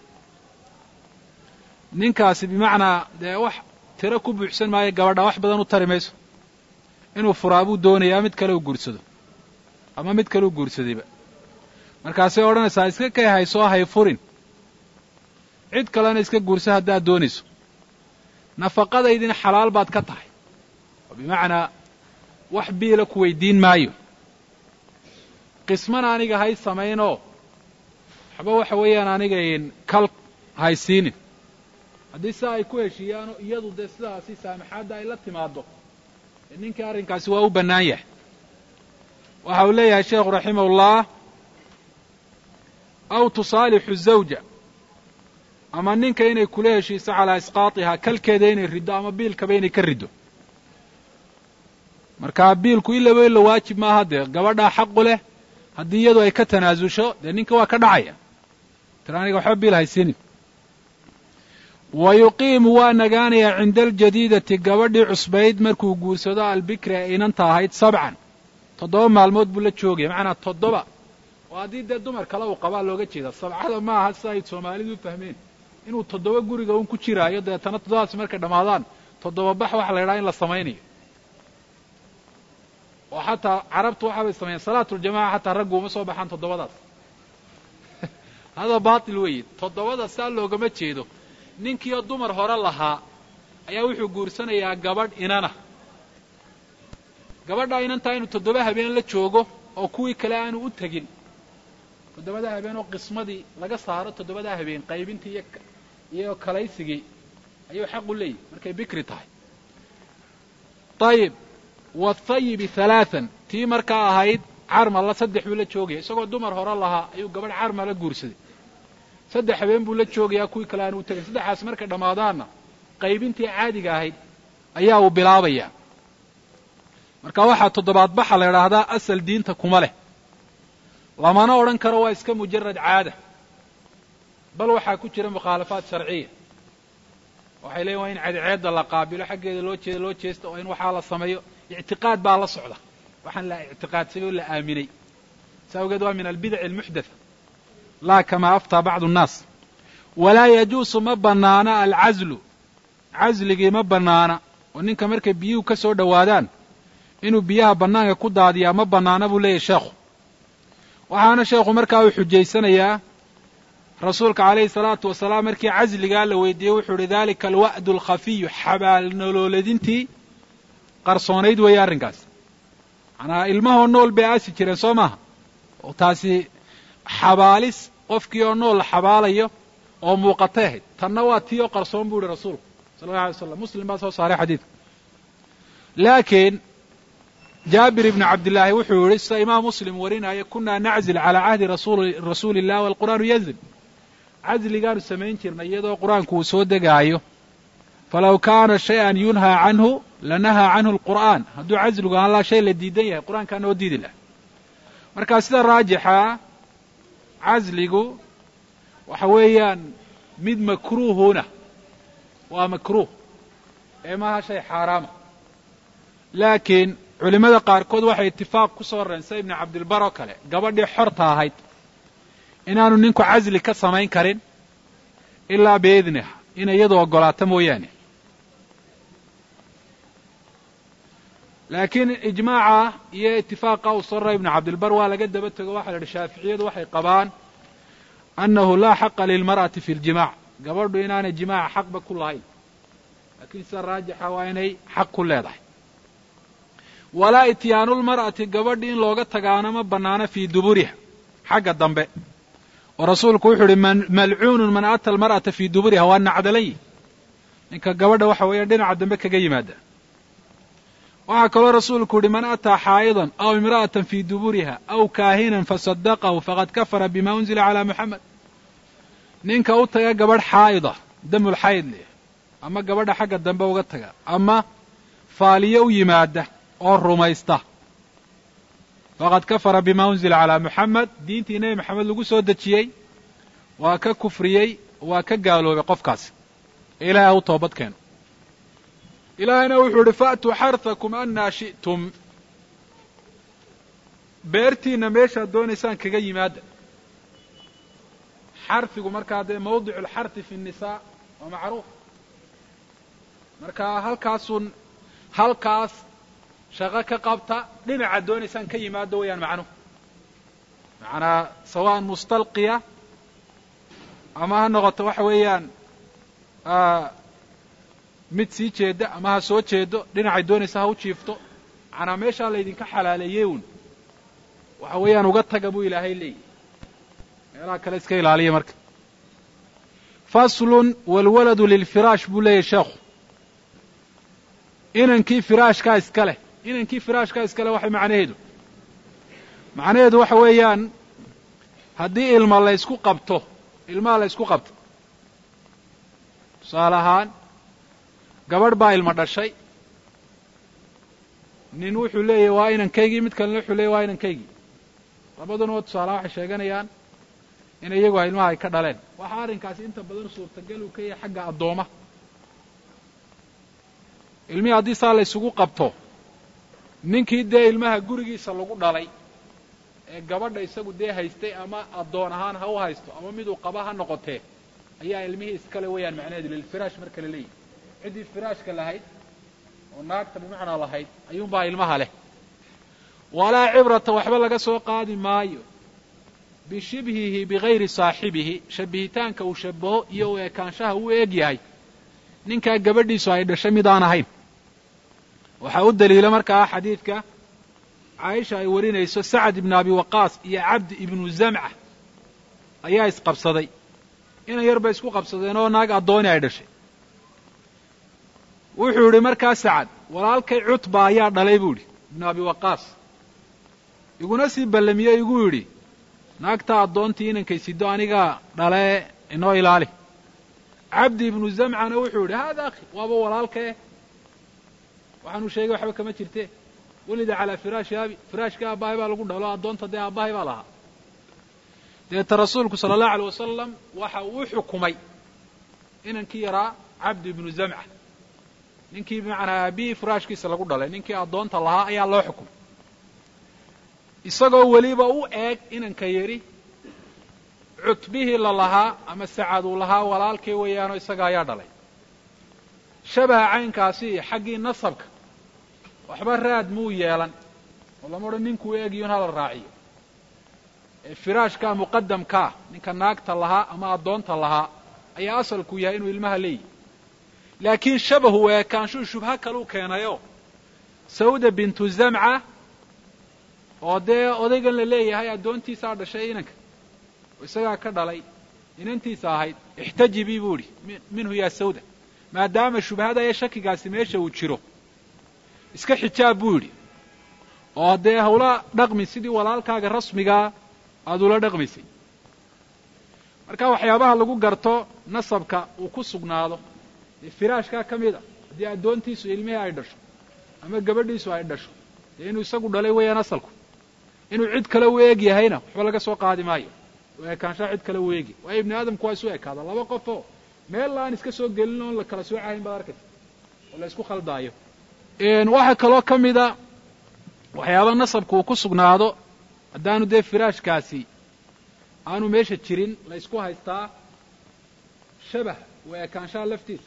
ninkaasi bimacnaa dee wax tiro ku buuxsan maayo gabadha wax badan u tari mayso inuu furaa buu doonayaa mid kale u guursado ama mid kale u guursadayba markaasay odhanaysaa iska kay haysoo hay furin cid kalena iska guursa haddaad doonayso nafaqadaydina xalaal baad ka tahay oo bimacnaa wax biila ku weydiin maayo qismana aniga hay samaynoo waxba waxa weeyaan aniga kal haysiinin haddii saa ay ku heshiiyaano iyadu dee sidaasi saamaxaadda ay la timaaddo ninkii arrinkaasi waa u bannaan yahay waxa uu leeyahay sheekhu raximahullah aw tusaalixu zawja ama ninka inay kula heshiiso calaa isqaatihaa kalkeeda inay riddo ama biilkaba inay ka riddo markaa biilku ilaba ila waajib maaha dee gabadhaa xaqu leh haddii iyadu ay ka tanaasusho dee ninka waa ka dhacaya tira aniga waxba biil haysiinin wa yuqiimu waa nagaanayaa cinda aljadiidati gabadhii cusbayd markuu guursado albikri ee inanta ahayd 7 maalmood buu la joogaya macnaa 7 oo haddii dee dumar kale uu qabaa looga jeeda 7 ma aha sida ay soomaalidu u fahmeen inuu 7 guriga un ku jiraayo deetana 7daas markay dhammaadaan 7 bax waxa la yidhaha in la samaynayo oo xataa carabtu waxaabay sameeyeen salaatuljamaca xataa raggu uma soo baxaan 7daas hada baatil weeye 7da saa loogama jeedo ninkiioo dumar hore lahaa ayaa wuxuu guursanayaa gabadh inana gabadhaa inantaa inuu 7 habeen la joogo oo kuwii kale aanu u tegin 7 habeen oo qismadii laga saaro 7 habeen qaybintii iyo kalaysigii ayuu xaq u leeyahay markay bikri tahay ayib waathayibi 3 tii markaa ahayd carmala 3 buu la joogaya isagoo dumar hore lahaa ayuu gabadh carmala guursaday 3 habeen buu la joogayaa kuwii kale aan u tagay 3aas markay dhamaadaana qaybintii caadiga ahayd ayaa uu bilaabaya marka waxa toddobaad baxa la yiraahdaa asal diinta kuma leh lamana oran karo waa iska mujarrad caada bal waxa ku jira mukhalafaad sharciya waxay leeyihiin in cadceeda la qaabilo xageeda loo jeesto oo in waxa la sameeyo i'tiqaad baa la socda waxaan la i'tiqaadsaday la aaminay sawgeed waa min al-bid'a al-muhdatha la kama afta ba'd an-nas wala yajusu ma banana al-'azlu 'azligi ma banana oo ninka markay biyuhu ka soo dhawaadaan inuu biyaha banaanka ku daadiyaa ma banaana buu leeyahay sheekhu waxaana sheekhu markaa uu xujaysanayaa rasuulka calayhi salaatu wasalaam markii casligaa la weydiiyey wuxuu yidhi dalika alwa'du alkhafiyu xabaal nolooladintii qarsoonayd weeye arrinkaas macnaa ilmahoo nool bay aasi jireen soo maaha oo taasi xabaalis qofkii oo nool la xabaalayo oo muuqatay ahayd tanna waa tii oo qarsoon buu yihi rasuulku sala allahu alay waslam muslim baa soo saaray xadiidka laakiin jaabir ibnu cabdillaahi wuxuu yidhi sida imaam muslim warinaya kunaa naczil calaa cahdi rasuuli illah waalqur'aanu yanzil casligaanu samayn jirnay iyadoo qur'aanku uu soo degaayo falaw kaana shay-an yunhaa canhu lanahaa canhu alqur'aan hadduu casligu aan laa shay la diidan yahay qur'aankaa noo diidi laha marka sida raajixa casligu waxa weeyaan mid makruuhuna waa makruuh ee maaha shay xaaraama laakiin culimada qaarkood waxay itifaaq ku soo reensay ibnu cabdilbar oo kale gabadhii xorta ahayd inaanu ninku casli ka samayn karin ilaa biidniha inay iyadu oggolaato mooyaane laakiin ijmaaca iyo itifaaqa uu soo reray ibnu cabdilbar waa laga daba tego waxa la yidhi shaaficiyadu waxay qabaan annahu laa xaqa lilmar'ati fi ljimaac gabadhu inaanay jimaaca xaqba ku lahayn laakiin sida raajixa waa inay xaq ku leedahay walaa ityaanu lmar'ati gabadhi in looga tagaana ma bannaana fii duburiha xagga dambe oo rasuulku wuxuu yidhi malcuunun man ata almar'ata fii duburiha waa nacdalay ninka gabadha waxa weeye dhinaca dambe kaga yimaada waxaa kaloo rasuulku yidhi man ataa xaa'idan aw imra'atan fii duburiha aw kaahinan fasadaqahu faqad kafara bima unzila calaa muxamed ninka u taga gabadh xaa'ida damul xayd leh ama gabadha xagga dambe uga taga ama faaliye u yimaada oo rumaysta faqad kafara bima unzila calaa muxamed diintii nebi maxamed lagu soo dejiyey waa ka kufriyey waa ka gaaloobay qofkaasi ee ilaahay ha u toobad keeno ilaahayna wuxuu idhi fa'tuu xarhakum annaa shi'tum beertiinna meeshaad doonaysaan kaga yimaada xarfigu markaa dee mawdicu alxarhi fi nnisaa waa macruuf marka halkaas shaqo ka qabta dhinacaad doonaysaan ka yimaado weeyaan macnuhu macnaa sawa'an mustalqiya ama ha noqoto waxa weeyaan mid sii jeeda ama ha soo jeedo dhinacay doonaysa ha u jiifto macnaa meeshaa laydinka xalaaleeyey un waxa weeyaan uga taga buu ilaahay leeyahy meelaha kale iska ilaaliya marka faslun waalwaladu lilfiraash buu leeyahy sheekhu inankii firaashkaa iska leh inankii firaashkaa iska leh waxay macnaheedu waxa weeyaan haddii ilmaha la ysku qabto tusaale ahaan gabadh baa ilmo dhashay nin wuxuu leeyahy waa inankaygii mid kalena wuxuu leeyahy waa inankaygii labaduna waa tusaalaha waxay sheeganayaan in iyagu ilmaha ay ka dhaleen waxaa arrinkaasi inta badan suurtagal uu ka yahay xagga addooma ilmihii haddii saa la ysugu qabto ninkii dee ilmaha gurigiisa lagu dhalay ee gabadha isagu dee haystay ama addoon ahaan ha u haysto ama miduu qaba ha noqotee ayaa ilmihii iskale weeyaan macnaheedu lilfiraash marka la leeyahy ciddii firaashka lahayd oo naagta bimacnaa lahayd ayuunbaa ilmaha leh walaa cibrata waxba laga soo qaadi maayo bishibhihi bigayri saaxibihi shabbihitaanka uu shabaho iyo u ekaanshaha uu eeg yahay ninkaa gabadhiisu ay dhashay mid aan ahayn waxaa u daliila markaa xadiidka caaisha ay warinayso sacad ibnu abi waqaas iyo cabdi ibnu zamca ayaa isqabsaday inan yar bay isku qabsadeen oo naag addooni ay dhashay wuxuu yidhi markaa sacad walaalkay cutba ayaa dhalay buu idhi ibnu abi waqaas iguna sii ballamiyo igu yidhi naagta addoontii inankay sido aniga dhale inoo ilaali. cabdi ibnu zamcana wuxuu yidhi haada akhi waaba walaalkae waxaanuu sheegay waxba kama jirte welida calaa firaashi abi firaashkii aabbahay baa lagu dhalo addoonta dee aabbahay baa lahaa. deeta rasuulku sala allahu alay wasalam waxa uu xukumay inankii yaraa cabdi ibnu zamca, ninkii bimacnaa aabihii firaashkiisa lagu dhalay ninkii addoonta lahaa ayaa loo xukumay, isagoo weliba u eeg inanka yidhi cutbihii la lahaa ama sacaduu lahaa walaalkii weeyaanoo isaga ayaa dhalay. shabaha caynkaasi xaggii nasabka waxba raad muu yeelan oo lama odhan ninkuu eegiyun hala raaciyo. firaashkaa muqadamkaa ninka naagta lahaa ama addoonta lahaa ayaa asalku yahay inuu ilmaha leeyihi. laakiin shabahu eekaanshuu shubho kaluu keenayo sawda bintu zamca oo dee odaygan la leeyahay addoontiisaa dhashay inanka oo isagaa ka dhalay inantiisa ahayd ixtajibii buu idhi minhu yaa sawda, maadaama shubhada ee shakigaasi meesha uu jiro iska xijaab buu yidhi oo dee hawla dhaqmi sidii walaalkaaga rasmigaa aad ula dhaqmaysay. marka waxyaabaha lagu garto nasabka uu ku sugnaado dee firaashkaa ka mid a haddii addoontiisu ilmihii ay dhasho ama gabadhiisu ay dhasho dee inuu isagu dhalay weeyaan asalku. inuu cid kale u eeg yahayna waxba laga soo qaadi maayo oo ekaanshaa cid kale u eegi, waayo ibni aadamku waa isu ekaada laba qofoo meel aan iska soo gelin oon la kala soocahayn baad arkaysa oo la isku khaldaayo. waxaa kaloo ka mida waxyaaba nasabku uu ku sugnaado haddaanu dee firaashkaasi aanu meesha jirin la ysku haystaa shabah waa ekaanshaha laftiisa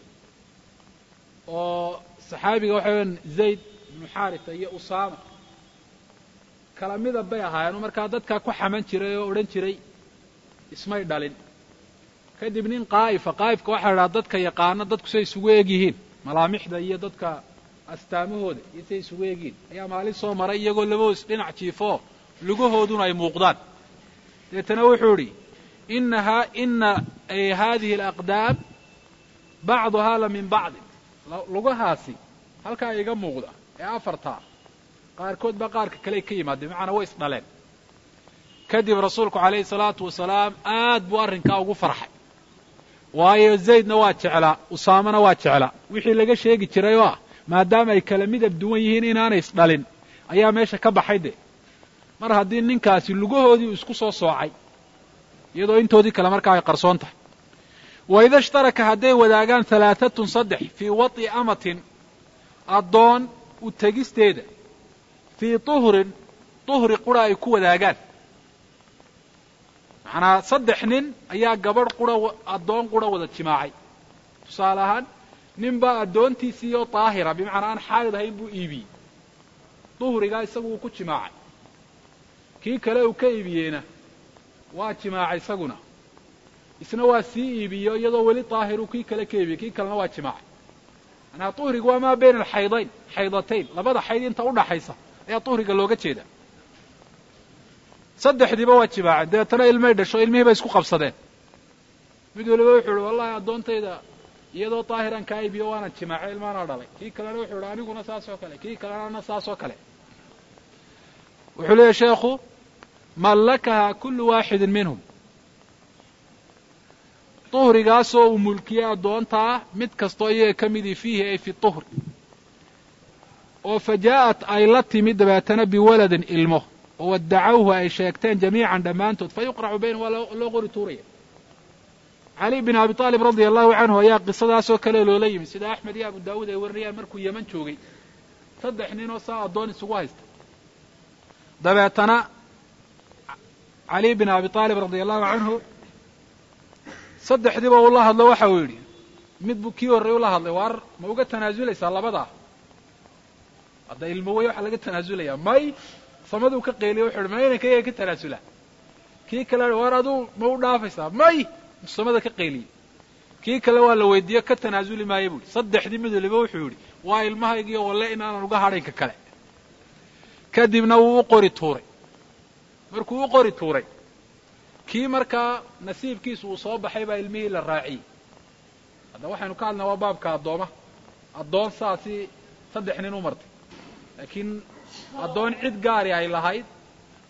oo saxaabiga waxa weyan zayd ibnu xaarisa iyo usaama kala midab bay ahaayeen markaa dadkaa ku xaman jiray oo odhan jiray ismay dhalin. kadib nin qaa'ifka waxaa la idhaha dadka yaqaana dadku say isugu eeg yihiin malaamixda iyo dadka astaamahooda iyo say isugu eeg yihiin ayaa maalin soo maray iyagoo labahoos dhinac jiifoo lugahooduna ay muuqdaan. deetana wuxuu idhi ina haadihi alaqdaam bacduhaa la min bacdi, lugahaasi halkaa iga muuqda ee afartaa qaarkood baa qaarka kale ka yimaadeen macnaa way isdhaleen. kadib rasuulku calayhi salaatu wasalaam aad buu arrinkaa ugu farxay, waayo zaydna waa jeclaa usaamana waa jeclaa. wixii laga sheegi jiray oo ah maadaama ay kala midab duwan yihiin inaanay isdhalin ayaa meesha ka baxay de mar haddii ninkaasi lugahoodii uu isku soo soocay iyadoo intoodii kale markaa ay qarsoon tahay. waida ishtaraka hadday wadaagaan halaatatun saddex fii wati amatin addoon u tegisteeda fii tuhrin tuhri qura ay ku wadaagaan, macnaa saddex nin ayaa gabadh qura addoon qura wada jimaacay. tusaale ahaan nin baa addoontiisii oo daahira bimacnaa aan xaalid ahayn buu iibiyey, duhrigaa isagu uu ku jimaacay. kii kale uu ka iibiyeyna waa jimaacay isaguna, isna waa sii iibiyo iyadoo weli daahiru kii kale ka iibiyey, kii kalena waa jimaacay. manaa duhriga waa maa bayna xaydatayn labada xayd inta udhaxaysa ayaa duhriga looga jeeda. saddexdiiba waa jimaaceen dabeetana ilmay dhasho ilmihii bay isku qabsadeen. mid waliba wuxuu ihi wallahi addoontayda iyadoo daahiran kaa iibiyo waanan jimaacay ilmaana dhalay. kii kalena wuxuu ihi aniguna saas oo kale, kii kalena saas oo kale. wuxuu leeyahy sheekhu mallakaha kullu waaxidin minhum, duhrigaasoo uu mulkiyey addoontaa mid kastoo iyaga ka midii fiihi ay fi tuhri, oo fajaa'at ay la timid dabeetana biwaladin ilmo oo waddacawhu ay sheegteen jamiican dhammaantood fa yuqracu baynahum waa loo qori tuuraya. cali bin abi aalib radia allahu canhu ayaa qisadaasoo kale loola yimid sida axmed iyo abu daawuud ay warinayaan markuu yeman joogay saddex ninoo saa addoon isugu haysta. dabeetana cali bin abi aalib radia allahu canhu saddexdiiba uu la hadlo waxa uu yidhi mid buu kii horray ula hadlay waar ma uga tanaasulaysaa labadaa hadda ilmo wey waxaa laga tanaasulayaa may samaduu ka qeeliya wuxu uhi ma inanka iyaga ka tanaasula. kii kale waar aduu ma u dhaafaysaa may samada ka qeeliyey. kii kale waa la weydiiye ka tanaasuli maayo buu ihi. saddexdii mid waliba wuxuu yidhi waa ilmahaygiiyo walle inaanan uga hadhaynka kale. kadibna wuu u qori tuuray. markuu u qori tuuray kii markaa nasiibkiisu uu soo baxay baa ilmihii la raaciyey. hadda waxaynu ka hadlnaa waa baabka addooma. addoon saasi saddex nin u martay, laakiin addoon cid gaari ay lahayd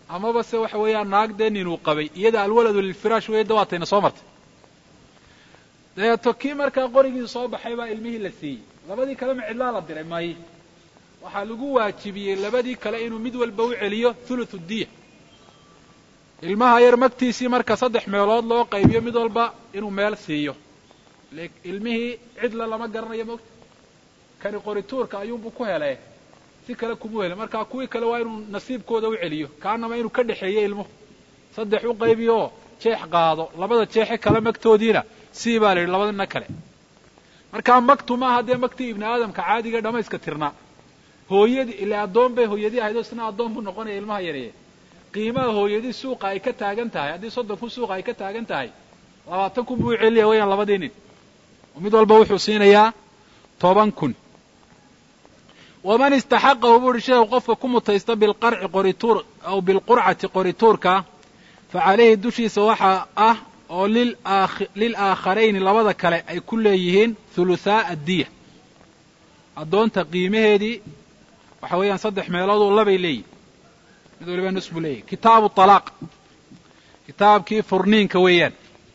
amaba se waxa weeyaan naagdeen inuu qabay iyada alwaladu lilfiraash weeye dawaatayna soo martay dabeeto kii markaa qorigii soo baxay baa ilmihii la siiyey labadii kale ma cidlaa la diray may waxaa lagu waajibiyey labadii kale inuu mid walba u celiyo thuluthu diya ilmaha yar magtiisii marka 3 meelood loo qaybiyo mid walba inuu meel siiyo ilmihii cidla lama garanayo mogta kani qorituurka ayuunbu ku helay si kale kuma helay marka kuwii kale waa inuu nasiibkooda u celiyo kaanama inuu ka dhaxeeyo ilmuhu 3 u qaybiyo jeex qaado labada jeexe kale magtoodiina si baa leeyahay labadana kale marka magtu ma hadee magtii ibn aadamka caadiga dhamayska tirnaa hooyadii ilaa adoon bay hooyadii ahayd oo isna adoon buu noqonay ilmaha yareeyay qiimaha hooyadii suuqa ay ka taagan tahay hadii 30 ku suuqa ay ka taagan tahay 20 ku buu celiyaa weeyaan labadii nin mid walba wuxuu siinayaa 10 kun waman istaxaqahu buu sheekhu qofka ku mutaysta bil qar'i qorituur aw bil qur'ati qorituurka fa alayhi dushiisa waxa ah oo lil aakharayn labada kale ay ku leeyihiin thulutha ad-diya adoonta qiimaheedii waxa weeyaan 3 meelood oo labay leeyihiin mid waliba nisbu leeyahay kitaabu talaaq kitaabkii furniinka weeyaan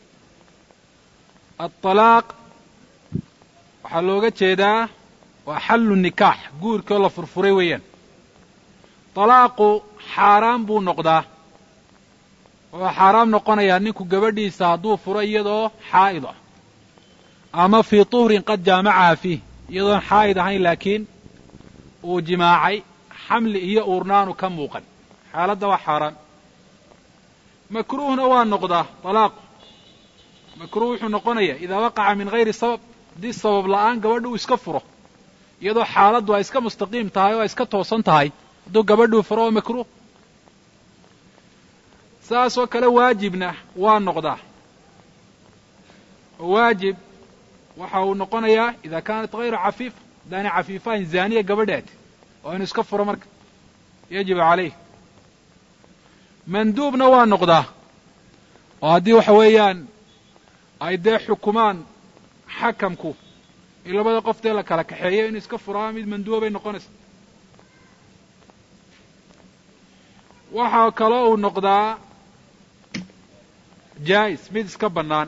at-talaaq waxaa looga jeedaa waa xallu nikaax guurkoo la furfuray weeyaan talaaqu xaaraan buu noqdaa waa xaaraam noqonayaa ninku gabadhiisa hadduu furo iyadoo xaa'id ah ama fii tuhrin qad jaamacaha fiih iyadoon xaa'id ahayn laakiin uu jimaacay xamli iyo uurnaanu ka muuqan xaaladda waa xaaraan makruuhna waa noqdaa talaaqu makruuh wuxuu noqonayaa idaa waqaca min hayri sabab haddii sabab la'aan gabadha uu iska furo iyadoo xaaladdu ay iska mustaqiim tahay oo ay iska toosan tahay hadduu gabadhuu furo oo makruuh saas oo kale waajibna waa noqdaa waajib waxa uu noqonayaa idaa kaanat hayra cafiifa haddaanay cafiifahayn zaaniya gabadhaati oo inuu iska furo marka yajibu calayh manduubna waa noqdaa oo haddii waxa weeyaan ay dee xukumaan xakamku in labada qof dee la kala kaxeeyo inuu iska furaa mid manduubay noqonaysa waxaa kaloo uu noqdaa jaa'is mid iska bannaan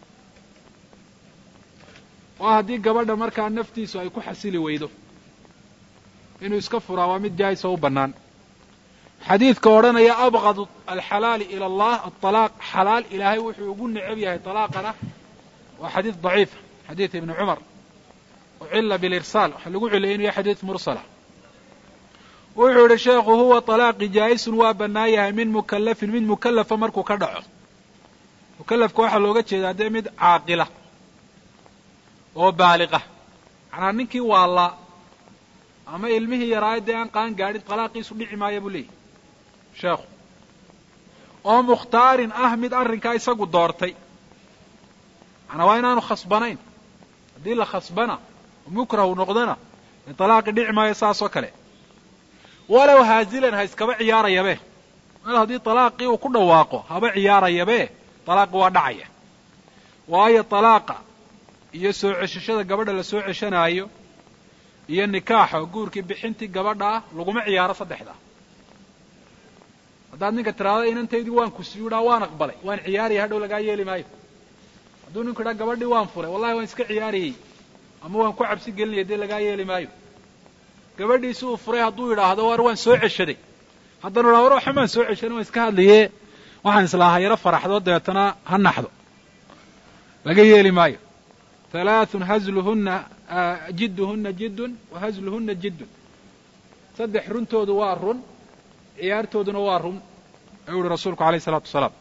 waa haddii gabadha markaa naftiisu ay ku xasili weydo inuu iska furaa waa mid jaa'is oo u bannaan xadiidka odhanaya abqadu alxalaali ila allah aطalaaq xalaal ilaahay wuxuu ugu necab yahay talaaqana waa xadiid daciifa xadiid ibni cumar ucila bilirsaal waxaa lagu celiyay inuu yahay xadiid mursala wuxuu yihi sheekhu huwa talaaqi jaa'isun waa bannaan yahay min mukallafin mid mukallafa markuu ka dhaco mukallafka waxaa looga jeedaa dee mid caaqila oo baaliqa macnaa ninkii waallaa ama ilmihii yaraay dee aan qaan gaadhin talaaqiisu dhici maaya buu leeyahy sheekhu oo mukhtaarin ah mid arrinkaa isagu doortay macnaa waa inaanu khasbanayn haddii la khasbana mukrahu noqdana dee talaaqi dhici maayo saas oo kale walow haazilan ha iskaba ciyaarayabe mal haddii talaaqii uu ku dhawaaqo haba ciyaarayabe talaaqi waa dhacaya waayo talaaqa iyo soo ceshashada gabadha la soo ceshanaayo iyo nikaaxa guurkii bixintii gabadha ah laguma ciyaaro saddexda haddaad ninka tiraahdo inantaydii waan ku sii idhaa waan aqbalay waan ciyaariyay hadhow lagaa yeeli maayo hadduu ninku idhaa gabadhii waan furay wallahi waan iska ciyaariyey ama waan ku cabsi gelinaya dee lagaa yeeli maayo gabadhiisi uu furay hadduu yidhaahdo war waan soo ceshaday haddana idhaa war waxamaan soo ceshaday waan iska hadlaye waxaan islaahaa yaro faraxdoo dabeetana ha naxdo laga yeeli maayo halaathun hazluhunna jidduhunna jiddun wa hazluhunna jiddun 3 runtoodu waa run ciyaartooduna waa run ayuu uhi rasuulku alayh isalaatu wasalaam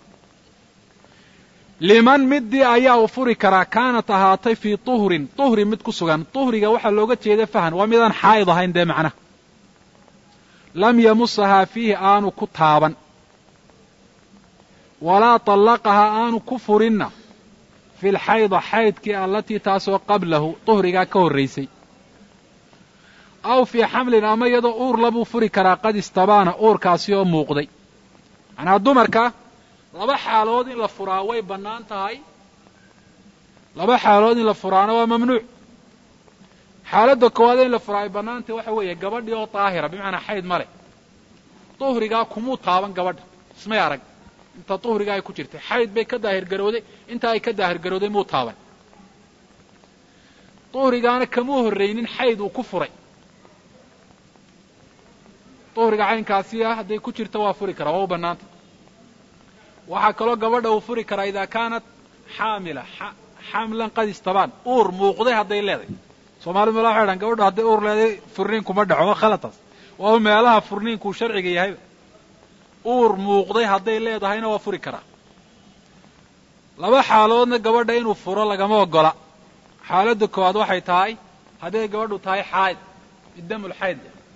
liman middii ayaa uu furi karaa kaanat ahaatay fii tuhrin tuhri mid ku sugan tuhriga waxaa looga jeeda fahan waa midaan xaa'id ahayn dee macnaha lam yamusahaa fiihi aanu ku taaban walaa طallaqahaa aanu ku furinna fi lxayda xaydkii allatii taasoo qablahu tuhrigaa ka horraysay aw fii xamlin ama iyadoo uur labuu furi karaa qad istabaana uurkaasi oo muuqday macnaa dumarka 2 xaalood in la furaa way bannaan tahay 2 xaalood in la furaana waa mamnuuc xaaladda koowaad in la furaa ay bannaan tahay waxa weeye gabadhii oo daahira bimacnaa xayd ma leh tuhrigaa kumuu taaban gabadha ismay arag inta tuhriga ay ku jirtay xayd bay ka daahir garowday inta ay ka daahir garowday muu taaban tuhrigaana kamuu horraynin xayd uu ku furay tuhriga caynkaasi ah hadday ku jirto waa furi karaa waa u bannaanta waxaa kaloo gabadha uu furi karaa idaa kaanat xaamila xamlan qad istabaan uur muuqday hadday leedahay soomaalida mela waxay dhahan gabadhu hadday uur leedahay furniinkuma dhaco waa khalataas waa meelaha furniinkuu sharciga yahayba uur muuqday hadday leedahayna waa furi karaa laba xaaloodna gabadha inuu furo lagama ogola xaaladda koowaad waxay tahay hadday gabadhu tahay xayd idamul xayd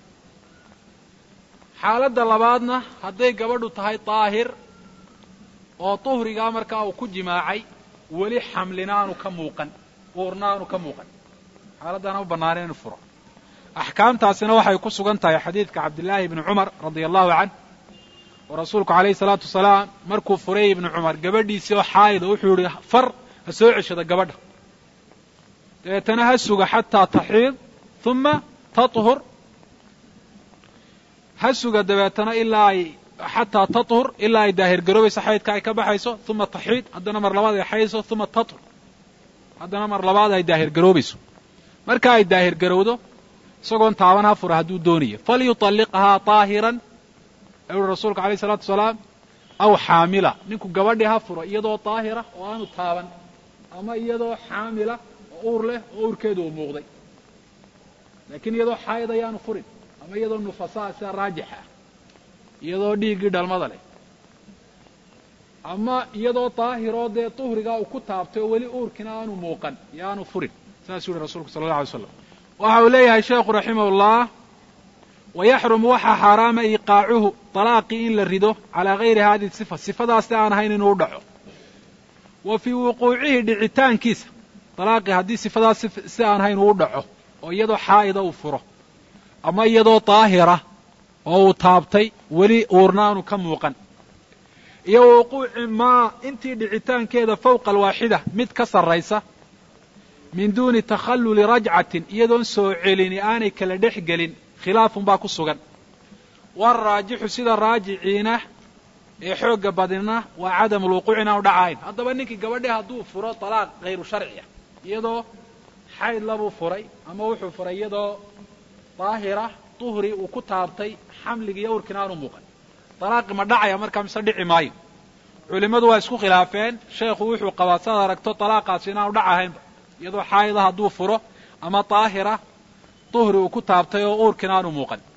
xaaladda labaadna hadday gabadhu tahay daahir oo tuhrigaa markaa uu ku jimaacay weli xamlina aanu ka muuqan uurna aanu ka muuqan xaaladdaana u bannaanay inuu furo axkaamtaasina waxay ku sugan tahay xadiidka cabdillaahi ibni cumar radia allahu canh oo rasuulku calayhi salaatu wasalaam markuu furay ibnu cumar gabadhiisii oo xaayida wuxuu yihi far ha soo ceshada gabadha dabeetana ha suga xataa taxiid uma tathur ha suga dabeetana ilaa ay xataa tathur ilaa ay daahir garoobayso xaydka ay ka baxayso uma taxiid haddana mar labaad ay xaydayso uma tathur haddana mar labaad ay daahir garoobayso marka ay daahir garowdo isagoon taaban ha fura hadduu doonayo falyuطalliqhaa طaahiran ayuu rasuulku alayh الsalaatu wasalaam aw xaamila ninku gabadhii ha furo iyadoo daahira oo aanu taaban ama iyadoo xaamila oo uur leh oo uurkeedu uu muuqday laakiin iyadoo xaayid ayaanu furin ama iyadoo nufasaa sida raajixa iyadoo dhiiggii dhalmada leh ama iyadoo daahiroo dee tuhrigaa uu ku taabtay oo weli uurkina aanu muuqan yaanu furin saasuu yihi rasuulku sala allah alay slam waxa uu leeyahay sheekhu raximahullah wayaxrumu waxaa xaaraama iiqaacuhu talaaqii in la rido calaa gayri hadihi sifa sifadaasi aan ahayn inuu dhaco wa fii wuquucihi dhicitaankiisa talaaqii haddii sifadaas si aan ahayn uu dhaco oo iyadoo xaa'ida uu furo ama iyadoo daahira oo uu taabtay weli uurna aanu ka muuqan iyo wuquuci maa intii dhicitaankeeda fawqa alwaaxida mid ka sarraysa min duuni takhalluli rajcatin iyadoon soo celini aanay kala dhex gelin khilaafun baa ku sugan waraajixu sida raajiciina ee xoogga badina waa cadamu lwuquuc inaanu dhacayn haddaba ninkii gabadhii hadduu furo talaaq hayru sharciya iyadoo xayd labuu furay ama wuxuu furay iyadoo daahira tuhri uu ku taabtay xamligi iyo urkina aanu muuqan talaaqi ma dhacaya markaa mise dhici maayo culimmadu waa isku khilaafeen sheekhu wuxuu qabaa saad aragto talaaqaasi inaanu dhacahaynba iyadoo xaayida hadduu furo ama daahira tuhri uu ku taabtay oo uurkina aanu muuqan